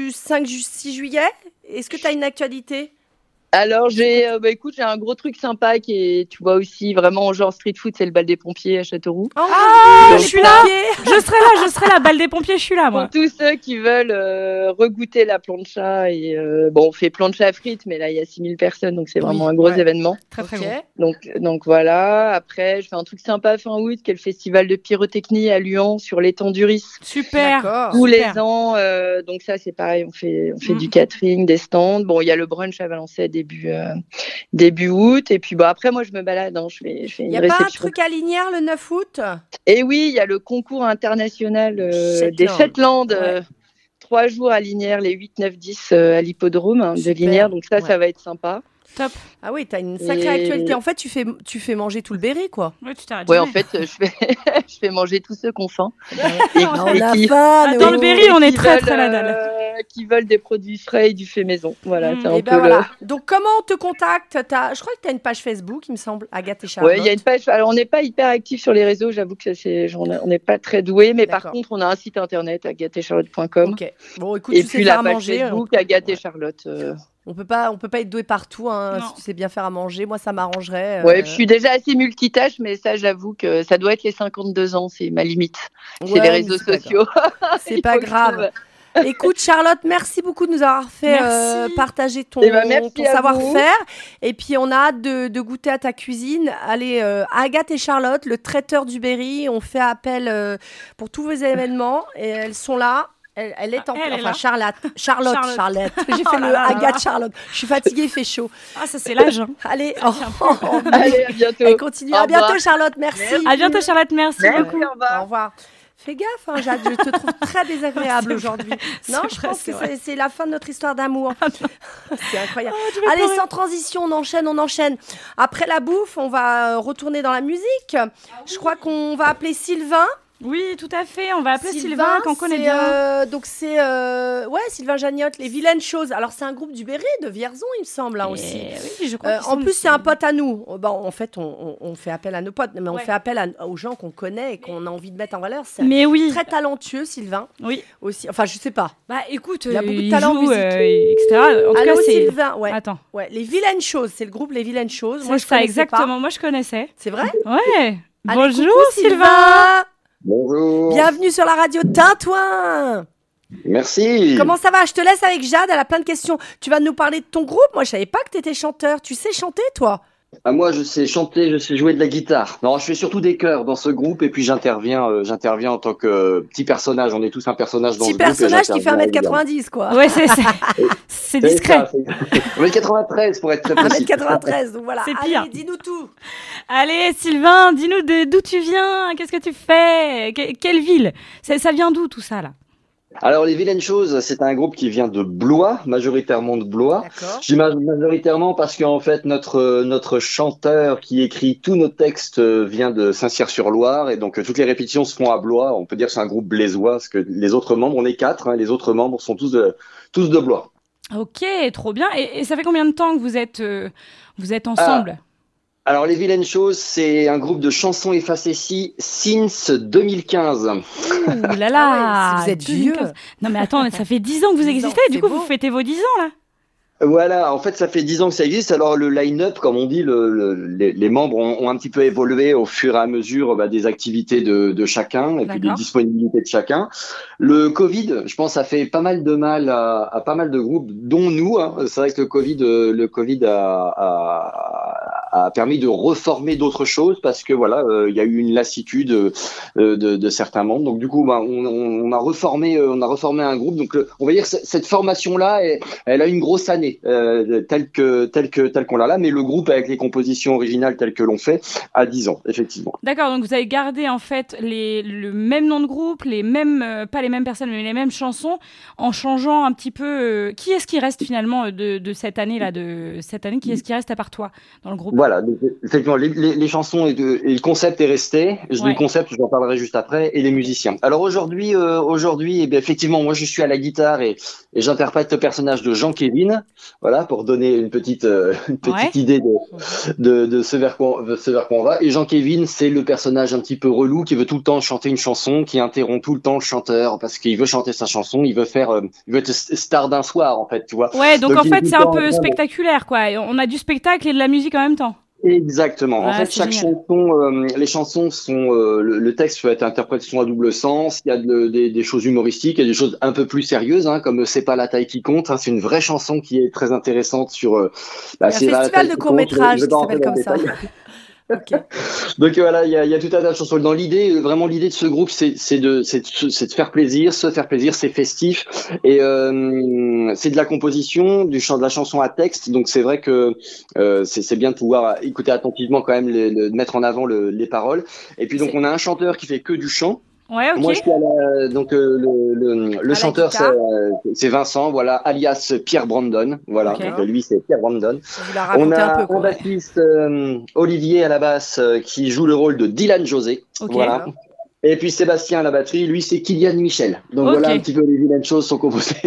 5-6 juillet. Est-ce que tu as une actualité ? Alors, j'ai un gros truc sympa qui est, tu vois, aussi vraiment genre street food, c'est le bal des pompiers à Châteauroux. Je suis là. Je serai là. Bal des pompiers, je suis là, moi. Pour tous ceux qui veulent regoûter la plancha et on fait plancha frites, mais là il y a 6000 personnes, donc c'est vraiment un gros événement. Très très bon. Donc voilà. Après, je fais un truc sympa fin août, qui est le festival de pyrotechnie à Luan sur l'étang du Ris. Super. Tous les ans. Donc ça c'est pareil, on fait du catering, des stands. Bon, il y a le brunch à Valenciennes début août, et puis après moi je me balade, je fais une réception. Il n'y a pas un truc à Lignières le 9 août ? Et oui, il y a le concours international des Shetland, 3 jours à Lignières, les 8, 9, 10 à l'hippodrome de Lignières, donc ça va être sympa. Top. Ah oui, t'as une sacrée actualité. En fait, tu fais manger tout le Berry, quoi. Ouais, tu t'arrêtes. Ouais, en fait, je fais manger tous ceux qu'on faim. On a faim. Dans le Berry, on est très très la dalle. Qui veulent des produits frais et du fait maison. Voilà, c'est un peu voilà. Donc, comment on te contacte ? Je crois que tu as une page Facebook, il me semble, Agathe et Charlotte. Oui, il y a une page. Alors, on n'est pas hyper actifs sur les réseaux. J'avoue que on n'est pas très doués. Mais par contre, on a un site internet, agathecharlotte.com. Ok. Bon, écoute, et puis la page Facebook, Agathe et Charlotte. On peut pas être doué partout, si tu sais bien faire à manger. Moi, ça m'arrangerait. Ouais, je suis déjà assez multitâche, mais ça, j'avoue que ça doit être les 52 ans, c'est ma limite. C'est les réseaux sociaux. C'est pas grave. Écoute, Charlotte, merci beaucoup de nous avoir fait partager ton savoir-faire. Et puis, on a hâte de goûter à ta cuisine. Allez, Agathe et Charlotte, le traiteur du Berry, on fait appel pour tous vos événements. Et elles sont là. Elle est en Charlotte. J'ai fait le Agathe Charlotte. Je suis fatiguée, il fait chaud. Ah, ça c'est l'âge. Allez, allez, à bientôt. Elle continue. À bientôt, Charlotte. Merci. À bientôt, Charlotte. Merci beaucoup. Au revoir. Fais gaffe, Jade, je te trouve très désagréable aujourd'hui. Non, je pense que c'est la fin de notre histoire d'amour. C'est incroyable. Allez, sans transition, on enchaîne. Après la bouffe, on va retourner dans la musique. Je crois qu'on va appeler Sylvain. Oui, tout à fait. On va appeler Sylvain qu'on connaît bien. Donc c'est Sylvain Jagnotte, Les Vilaines Choses. Alors c'est un groupe du Berry, de Vierzon, il me semble aussi. Oui, je crois. En plus c'est un pote à nous. En fait, on fait appel à nos potes, mais on fait appel aux gens qu'on connaît et qu'on a envie de mettre en valeur. C'est très talentueux, Sylvain. Oui. Aussi. Enfin, je sais pas. Bah écoute, il a beaucoup de talent musique, etc. En tout cas, c'est Sylvain. Ouais. Attends. Ouais. Les Vilaines Choses, c'est le groupe Les Vilaines Choses. Moi, je connaissais exactement. Moi, je connaissais. C'est vrai ? Ouais. Allez, bonjour Sylvain. Bonjour. Bienvenue sur la radio Tintouin. Merci. Comment ça va ? Je te laisse avec Jade, elle a plein de questions. Tu vas nous parler de ton groupe. Moi, je savais pas que tu étais chanteur. Tu sais chanter, toi ? Moi, je sais chanter, je sais jouer de la guitare. Non, je fais surtout des chœurs dans ce groupe et puis j'interviens en tant que petit personnage. On est tous un personnage dans ce groupe. Petit personnage qui fait 1m90, quoi. Ouais, c'est discret. 1m93 pour être très précis. 1m93, donc voilà. C'est pire. Allez, dis-nous tout. Allez, Sylvain, dis-nous d'où tu viens, qu'est-ce que tu fais, quelle ville, ça vient d'où tout ça, là? Alors, les Vilaines Choses, c'est un groupe qui vient de Blois, majoritairement de Blois. D'accord. Je dis majoritairement parce qu'en fait, notre chanteur qui écrit tous nos textes vient de Saint-Cyr-sur-Loire et donc toutes les répétitions se font à Blois. On peut dire que c'est un groupe blésois parce que les autres membres, on est 4, les autres membres sont tous de Blois. Ok, trop bien. Et ça fait combien de temps que vous êtes ensemble? Alors, les Vilaines Choses, c'est un groupe de chansons effacées since 2015. Ouh là là, si vous êtes vieux. Non mais attends, ça fait 10 ans que vous existez, du coup vous fêtez vos 10 ans là. Voilà, en fait, ça fait 10 ans que ça existe. Alors, le line-up, comme on dit, les membres ont un petit peu évolué au fur et à mesure des activités de chacun et puis des disponibilités de chacun. Le Covid, je pense, a fait pas mal de mal à pas mal de groupes, dont nous. C'est vrai que le Covid a permis de reformer d'autres choses parce que voilà, il y a eu une lassitude de certains membres. Donc, du coup, on a reformé un groupe. Donc, on va dire que cette formation-là, elle a une grosse année. Tel qu'on l'a là, mais le groupe avec les compositions originales telles que l'on fait a 10 ans, effectivement. D'accord, donc vous avez gardé en fait le même nom de groupe, pas les mêmes personnes, mais les mêmes chansons, en changeant un petit peu. Qui est-ce qui reste finalement de cette année-là, qui est-ce qui reste à part toi dans le groupe? Voilà, donc, effectivement, les chansons et le concept est resté. Le concept, je en parlerai juste après, et les musiciens. Alors aujourd'hui, eh bien, effectivement, moi je suis à la guitare et j'interprète le personnage de Jean-Kévin. Voilà, pour donner une petite idée de ce vers quoi on va. Et Jean-Kévin, c'est le personnage un petit peu relou qui veut tout le temps chanter une chanson, qui interrompt tout le temps le chanteur parce qu'il veut chanter sa chanson, il veut être star d'un soir, en fait, tu vois. Ouais, donc en fait, c'est un peu spectaculaire, quoi. On a du spectacle et de la musique en même temps. Exactement. En fait, chaque chanson, les chansons sont, le texte peut être interprétation à double sens. Il y a des choses humoristiques, il y a des choses un peu plus sérieuses, comme C'est pas la taille qui compte. C'est une vraie chanson qui est très intéressante sur. Un festival de court-métrage qui s'appelle comme ça. Okay. Donc voilà, il y a tout un tas de chansons. Dans l'idée de ce groupe, c'est de faire plaisir, se faire plaisir, c'est festif et c'est de la composition, de la chanson à texte. Donc c'est vrai que c'est bien de pouvoir écouter attentivement quand même, mettre en avant les paroles. Et puis donc on a un chanteur qui fait que du chant. Ouais, ok. Moi, je suis le chanteur, c'est Vincent, voilà, alias Pierre Brandon, voilà. Okay. Donc, lui, c'est Pierre Brandon. On a un bassiste Olivier à la basse qui joue le rôle de Dylan José, voilà. Et puis Sébastien à la batterie, lui, c'est Kylian Michel. Donc voilà un petit peu les vilaines choses sont composées.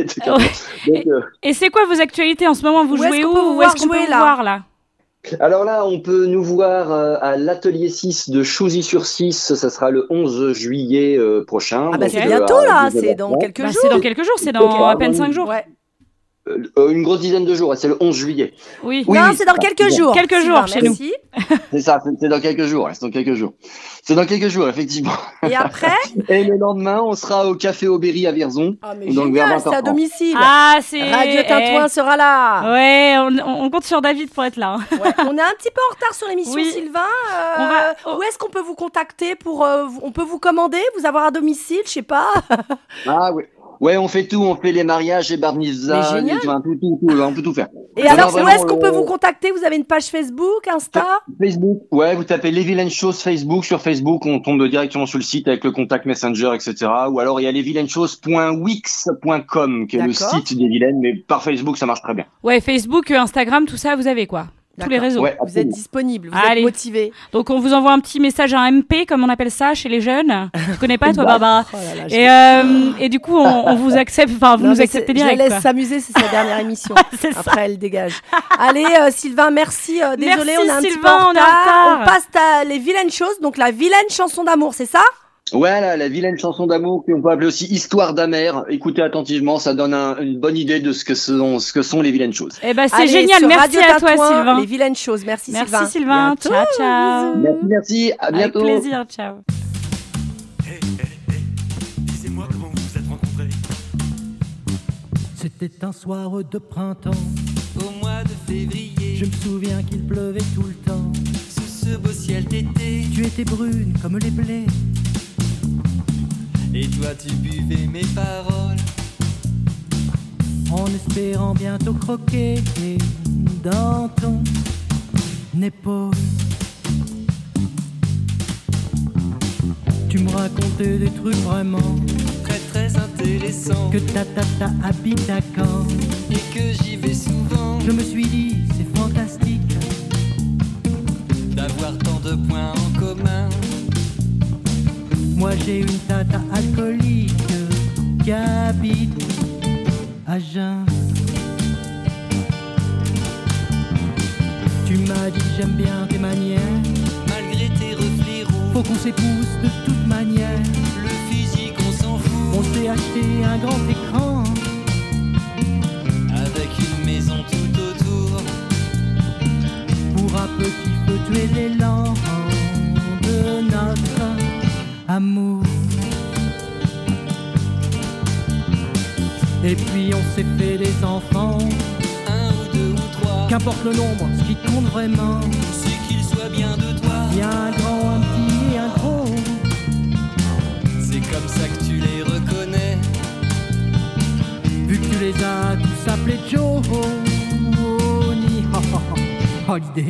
Et c'est quoi vos actualités en ce moment? Vous jouez où? Où est-ce qu'on peut vous voir là? Alors là, on peut nous voir à l'atelier 6 de Chouzy-sur-6. Ça sera le 11 juillet prochain. Ah bah c'est bientôt là, c'est dans quelques jours. C'est dans quelques jours, c'est dans à peine 5 jours. Ouais. Une grosse dizaine de jours, c'est le 11 juillet. Oui. Non, c'est dans quelques jours. Quelques jours chez nous. C'est ça, c'est dans quelques jours. C'est dans quelques jours. C'est dans quelques jours, effectivement. Et après? Et le lendemain, on sera au Café Aubéry à Vierzon. Ah mais génial, c'est à domicile. Ah, c'est... Radio Tintouin sera là. Ouais, on compte sur David pour être là. Ouais. On est un petit peu en retard sur l'émission, Sylvain. Où est-ce qu'on peut vous contacter on peut vous commander, vous avoir à domicile, je sais pas. Ah oui. Ouais, on fait tout, on fait les mariages, les bar mitzvahs, tout, on peut tout faire. Et alors, où est-ce qu'on peut vous contacter? Vous avez une page Facebook, Insta? Facebook, ouais, vous tapez Les Vilaines Choses Facebook, sur Facebook, on tombe directement sur le site avec le contact Messenger, etc. Ou alors, il y a lesvilainechoses.wix.com, qui est le site des Vilaines, mais par Facebook, ça marche très bien. Ouais, Facebook, Instagram, tout ça, vous avez quoi? Tous les réseaux. Ouais, vous êtes disponible, vous êtes motivé. Donc on vous envoie un petit message, un MP comme on appelle ça chez les jeunes. Tu connais pas toi, Barbara? Et du coup on vous accepte, enfin vous nous acceptez direct. Je la laisse s'amuser, c'est sa dernière émission. Après elle dégage. Allez Sylvain, merci. Désolé, on a un petit peu en retard. On passe à les vilaines choses, donc la vilaine chanson d'amour, c'est ça? Voilà, la vilaine chanson d'amour qu'on peut appeler aussi Histoire d'amère. Écoutez attentivement, ça donne une bonne idée de ce que sont les vilaines choses. Eh ben c'est génial, merci à toi Sylvain. Les vilaines choses, merci Sylvain. Merci Sylvain, ciao ciao. Merci, à bientôt. Avec plaisir, ciao. Hey, disez-moi comment vous vous êtes rencontrés. C'était un soir de printemps, au mois de février. Je me souviens qu'il pleuvait tout le temps. beau ciel d'été. Tu étais brune comme les blés. Et toi tu buvais mes paroles, en espérant bientôt croquer dans ton épaule. Tu me racontais des trucs vraiment très très intéressants, que ta tata habite à Caen et que j'y vais souvent. Je me suis dit c'est fantastique d'avoir tant de points en commun. Moi j'ai une tata alcoolique qui habite à Jeun. Tu m'as dit j'aime bien tes manières, malgré tes reflets roux. Faut qu'on s'épouse de toute manière. Le physique on s'en fout. On s'est acheté un grand écran avec une maison tout autour. Pour un petit peu tuer l'élan de notre amour. Et puis on s'est fait des enfants, un ou deux ou trois. Qu'importe le nombre, ce qui compte vraiment, c'est qu'il soit bien de toi. Il y a un grand, un petit et un gros. C'est comme ça que tu les reconnais. Vu que tu les as tous appelés Johnny. Oh l'idée.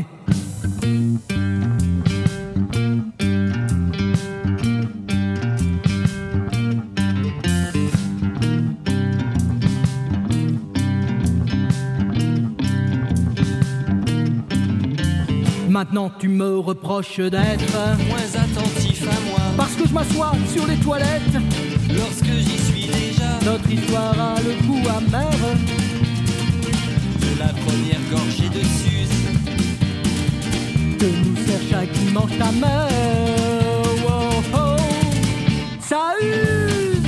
Maintenant tu me reproches d'être moins attentif à moi, parce que je m'assois sur les toilettes lorsque j'y suis déjà. Notre histoire a le goût amer de la première gorgée de suze que nous sert chaque dimanche ta mère. Oh, oh, ça use.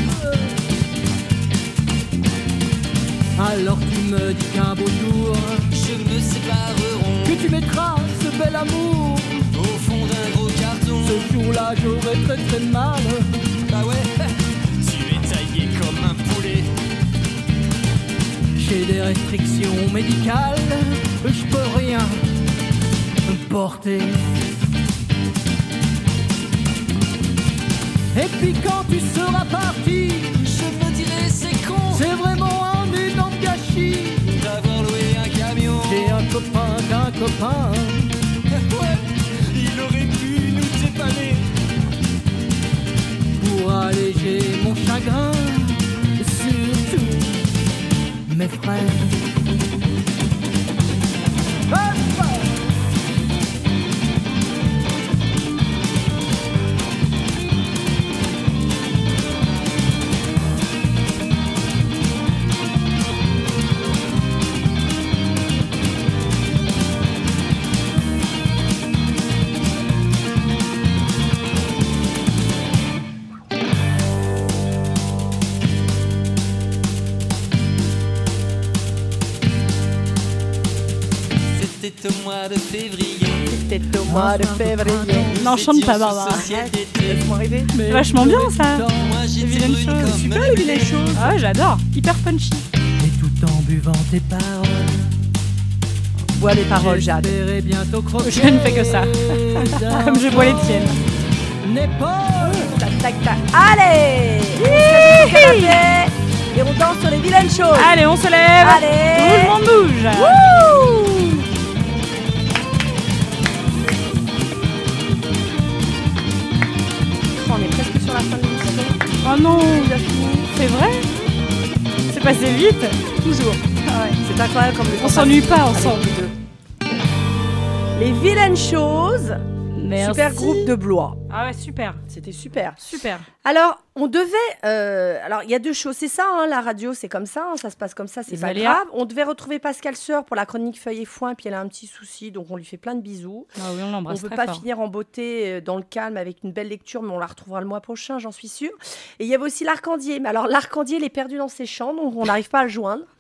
Alors tu me dis qu'un beau jour je me séparerons, que tu mettras ce bel amour au fond d'un gros carton. Ce jour-là j'aurai très très mal. Bah ouais, tu es taillé comme un poulet. J'ai des restrictions médicales, je peux rien porter. Et puis quand tu seras parti, je me dirai c'est con, c'est vraiment un énorme gâchis d'avoir loué un camion. J'ai un copain d'un copain. Ouais, il aurait pu nous dépanner pour alléger mon chagrin, surtout mes frères. C'était au mois de février. C'était au mois de février. Non, chante pas, Barbara. Laisse-moi rêver. C'est vachement bien ça. Moi j'étais vilaines brune choses. comme Super les vilaines choses. Ah ouais, j'adore. Hyper punchy. Et tout en buvant tes paroles, Bois les paroles, Jade. j'espérais bientôt croquer. Je ne fais que ça. Comme je bois les tiennes. N'épaule. Tac, tac, tac. Allez, on se lève du canapé et on danse sur les vilaines choses. Allez, on se lève. Allez. Tout le monde bouge. Wouh. On est presque sur la fin de l'émission. Oh non, c'est vrai. C'est passé vite. Toujours. Ah ouais. C'est incroyable comme le temps On s'ennuie passe pas avec ensemble. les deux. Les vilaines choses. Merci. Super groupe de Blois. Ah ouais, super. C'était super. Super. Alors, on devait... alors, il y a deux choses. C'est ça, hein, la radio, c'est comme ça. Hein, ça se passe comme ça, c'est Les pas aléas. grave. On devait retrouver Pascal Sœur pour la chronique Feuille et Foin, puis elle a un petit souci, donc on lui fait plein de bisous. Ah oui, on On l'embrasse ne veut très pas fort. finir en beauté, dans le calme, avec une belle lecture, mais on la retrouvera le mois prochain, j'en suis sûre. Et il y avait aussi l'Arcandier. Mais alors, l'Arcandier, il est perdu dans ses champs, donc on n'arrive pas à le joindre.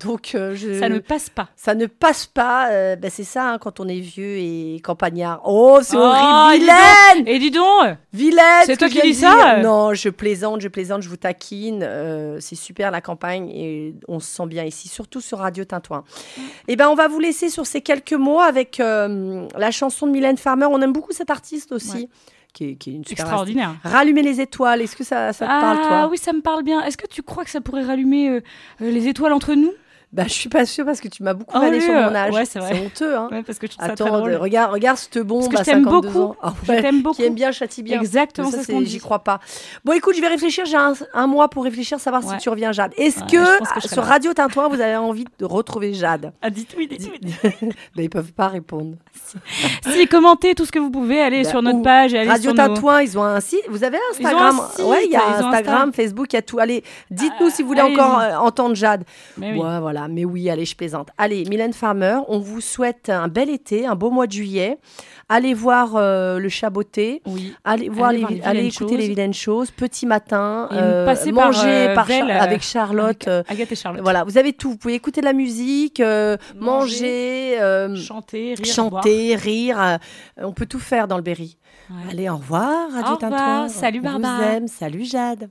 Donc, ça ne passe pas. Ça ne passe pas. C'est ça, hein, quand on est vieux et campagnard. Oh, c'est horrible, vilaine. Et dis donc, vilaine. c'est toi qui dis ça. Non, je plaisante, je vous taquine. C'est super la campagne et on se sent bien ici, surtout sur Radio Tintouin. Et on va vous laisser sur ces quelques mots avec la chanson de Mylène Farmer. On aime beaucoup cet artiste aussi. Ouais. Qui est une super extraordinaire. Rallumer les étoiles, est-ce que ça te parle, toi ? Ah oui, ça me parle bien. Est-ce que tu crois que ça pourrait rallumer les étoiles entre nous ? Je suis pas sûre parce que tu m'as beaucoup vanné sur mon âge. Ouais, c'est vrai. C'est honteux, hein. Ouais, parce que je trouve ça très drôle. Regarde cette bombe parce que je t'aime beaucoup. Je t'aime beaucoup. Qui aime bien, châtie bien. Exactement, c'est ce qu'on dit. J'y crois pas. Bon, écoute, je vais réfléchir. J'ai un mois pour réfléchir, savoir si tu reviens, Jade. Est-ce que sur Radio Tintouin, vous avez envie de retrouver Jade ? Dites oui. Ils peuvent pas répondre. Si, commentez tout ce que vous pouvez. Allez sur notre page. Radio Tintouin, ils ont un site. Vous avez Instagram ? Ouais, il y a Instagram, Facebook, il y a tout. Allez, dites-nous si vous voulez encore entendre Jade. Mais voilà. Mais oui, allez, je plaisante. Allez, Mylène Farmer, on vous souhaite un bel été, un beau mois de juillet. Allez voir le Chaboté. Oui. Allez écouter les vilaines choses. Petit matin. Manger avec Charlotte. Agathe et Charlotte. Voilà, vous avez tout. Vous pouvez écouter de la musique, manger, chanter, rire. On peut tout faire dans le Berry. Ouais. Allez, au revoir, Radio Tintouin. Salut Barbara. On vous aime. Salut Jade.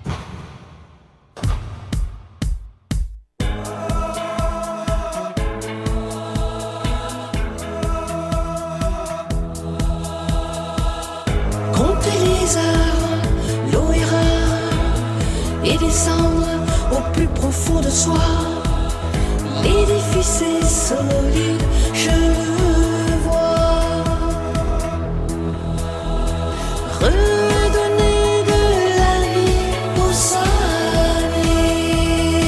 L'eau est rare et descendre au plus profond de soi. L'édifice est solide, je le vois. Redonner de la vie aux années.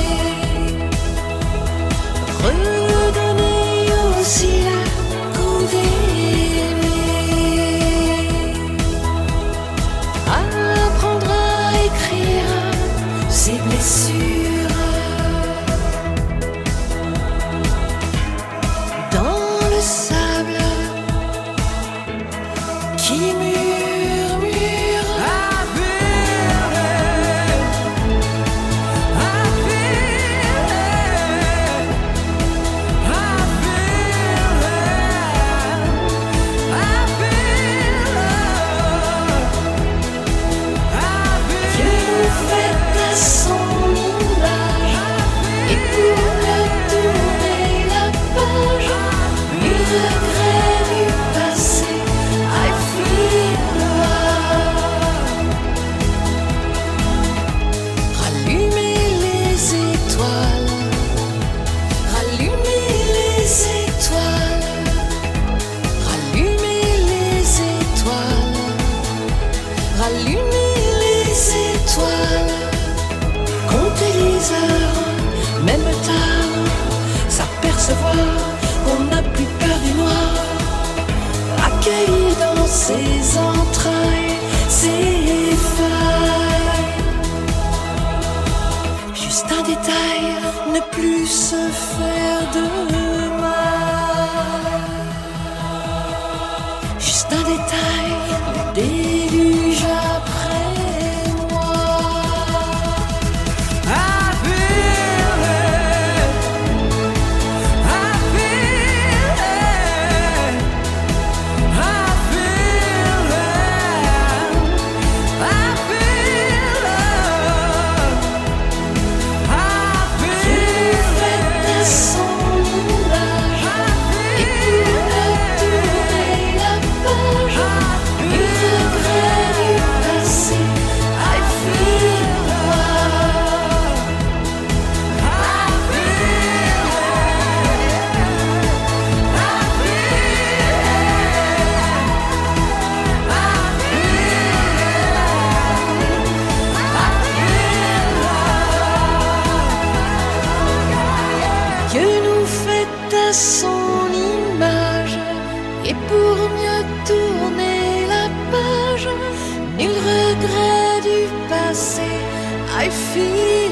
Redonner aussi la goût d'aimer. Apprendre à écrire ses blessures. Dans le sable qui murmure. Qu'on n'a plus peur du noir, accueilli dans ses entrailles, ses failles. Juste un détail, ne plus se faire de mal. Juste un détail, le déluge après moi. Son image, et pour mieux tourner la page, nul regret du passé, I feel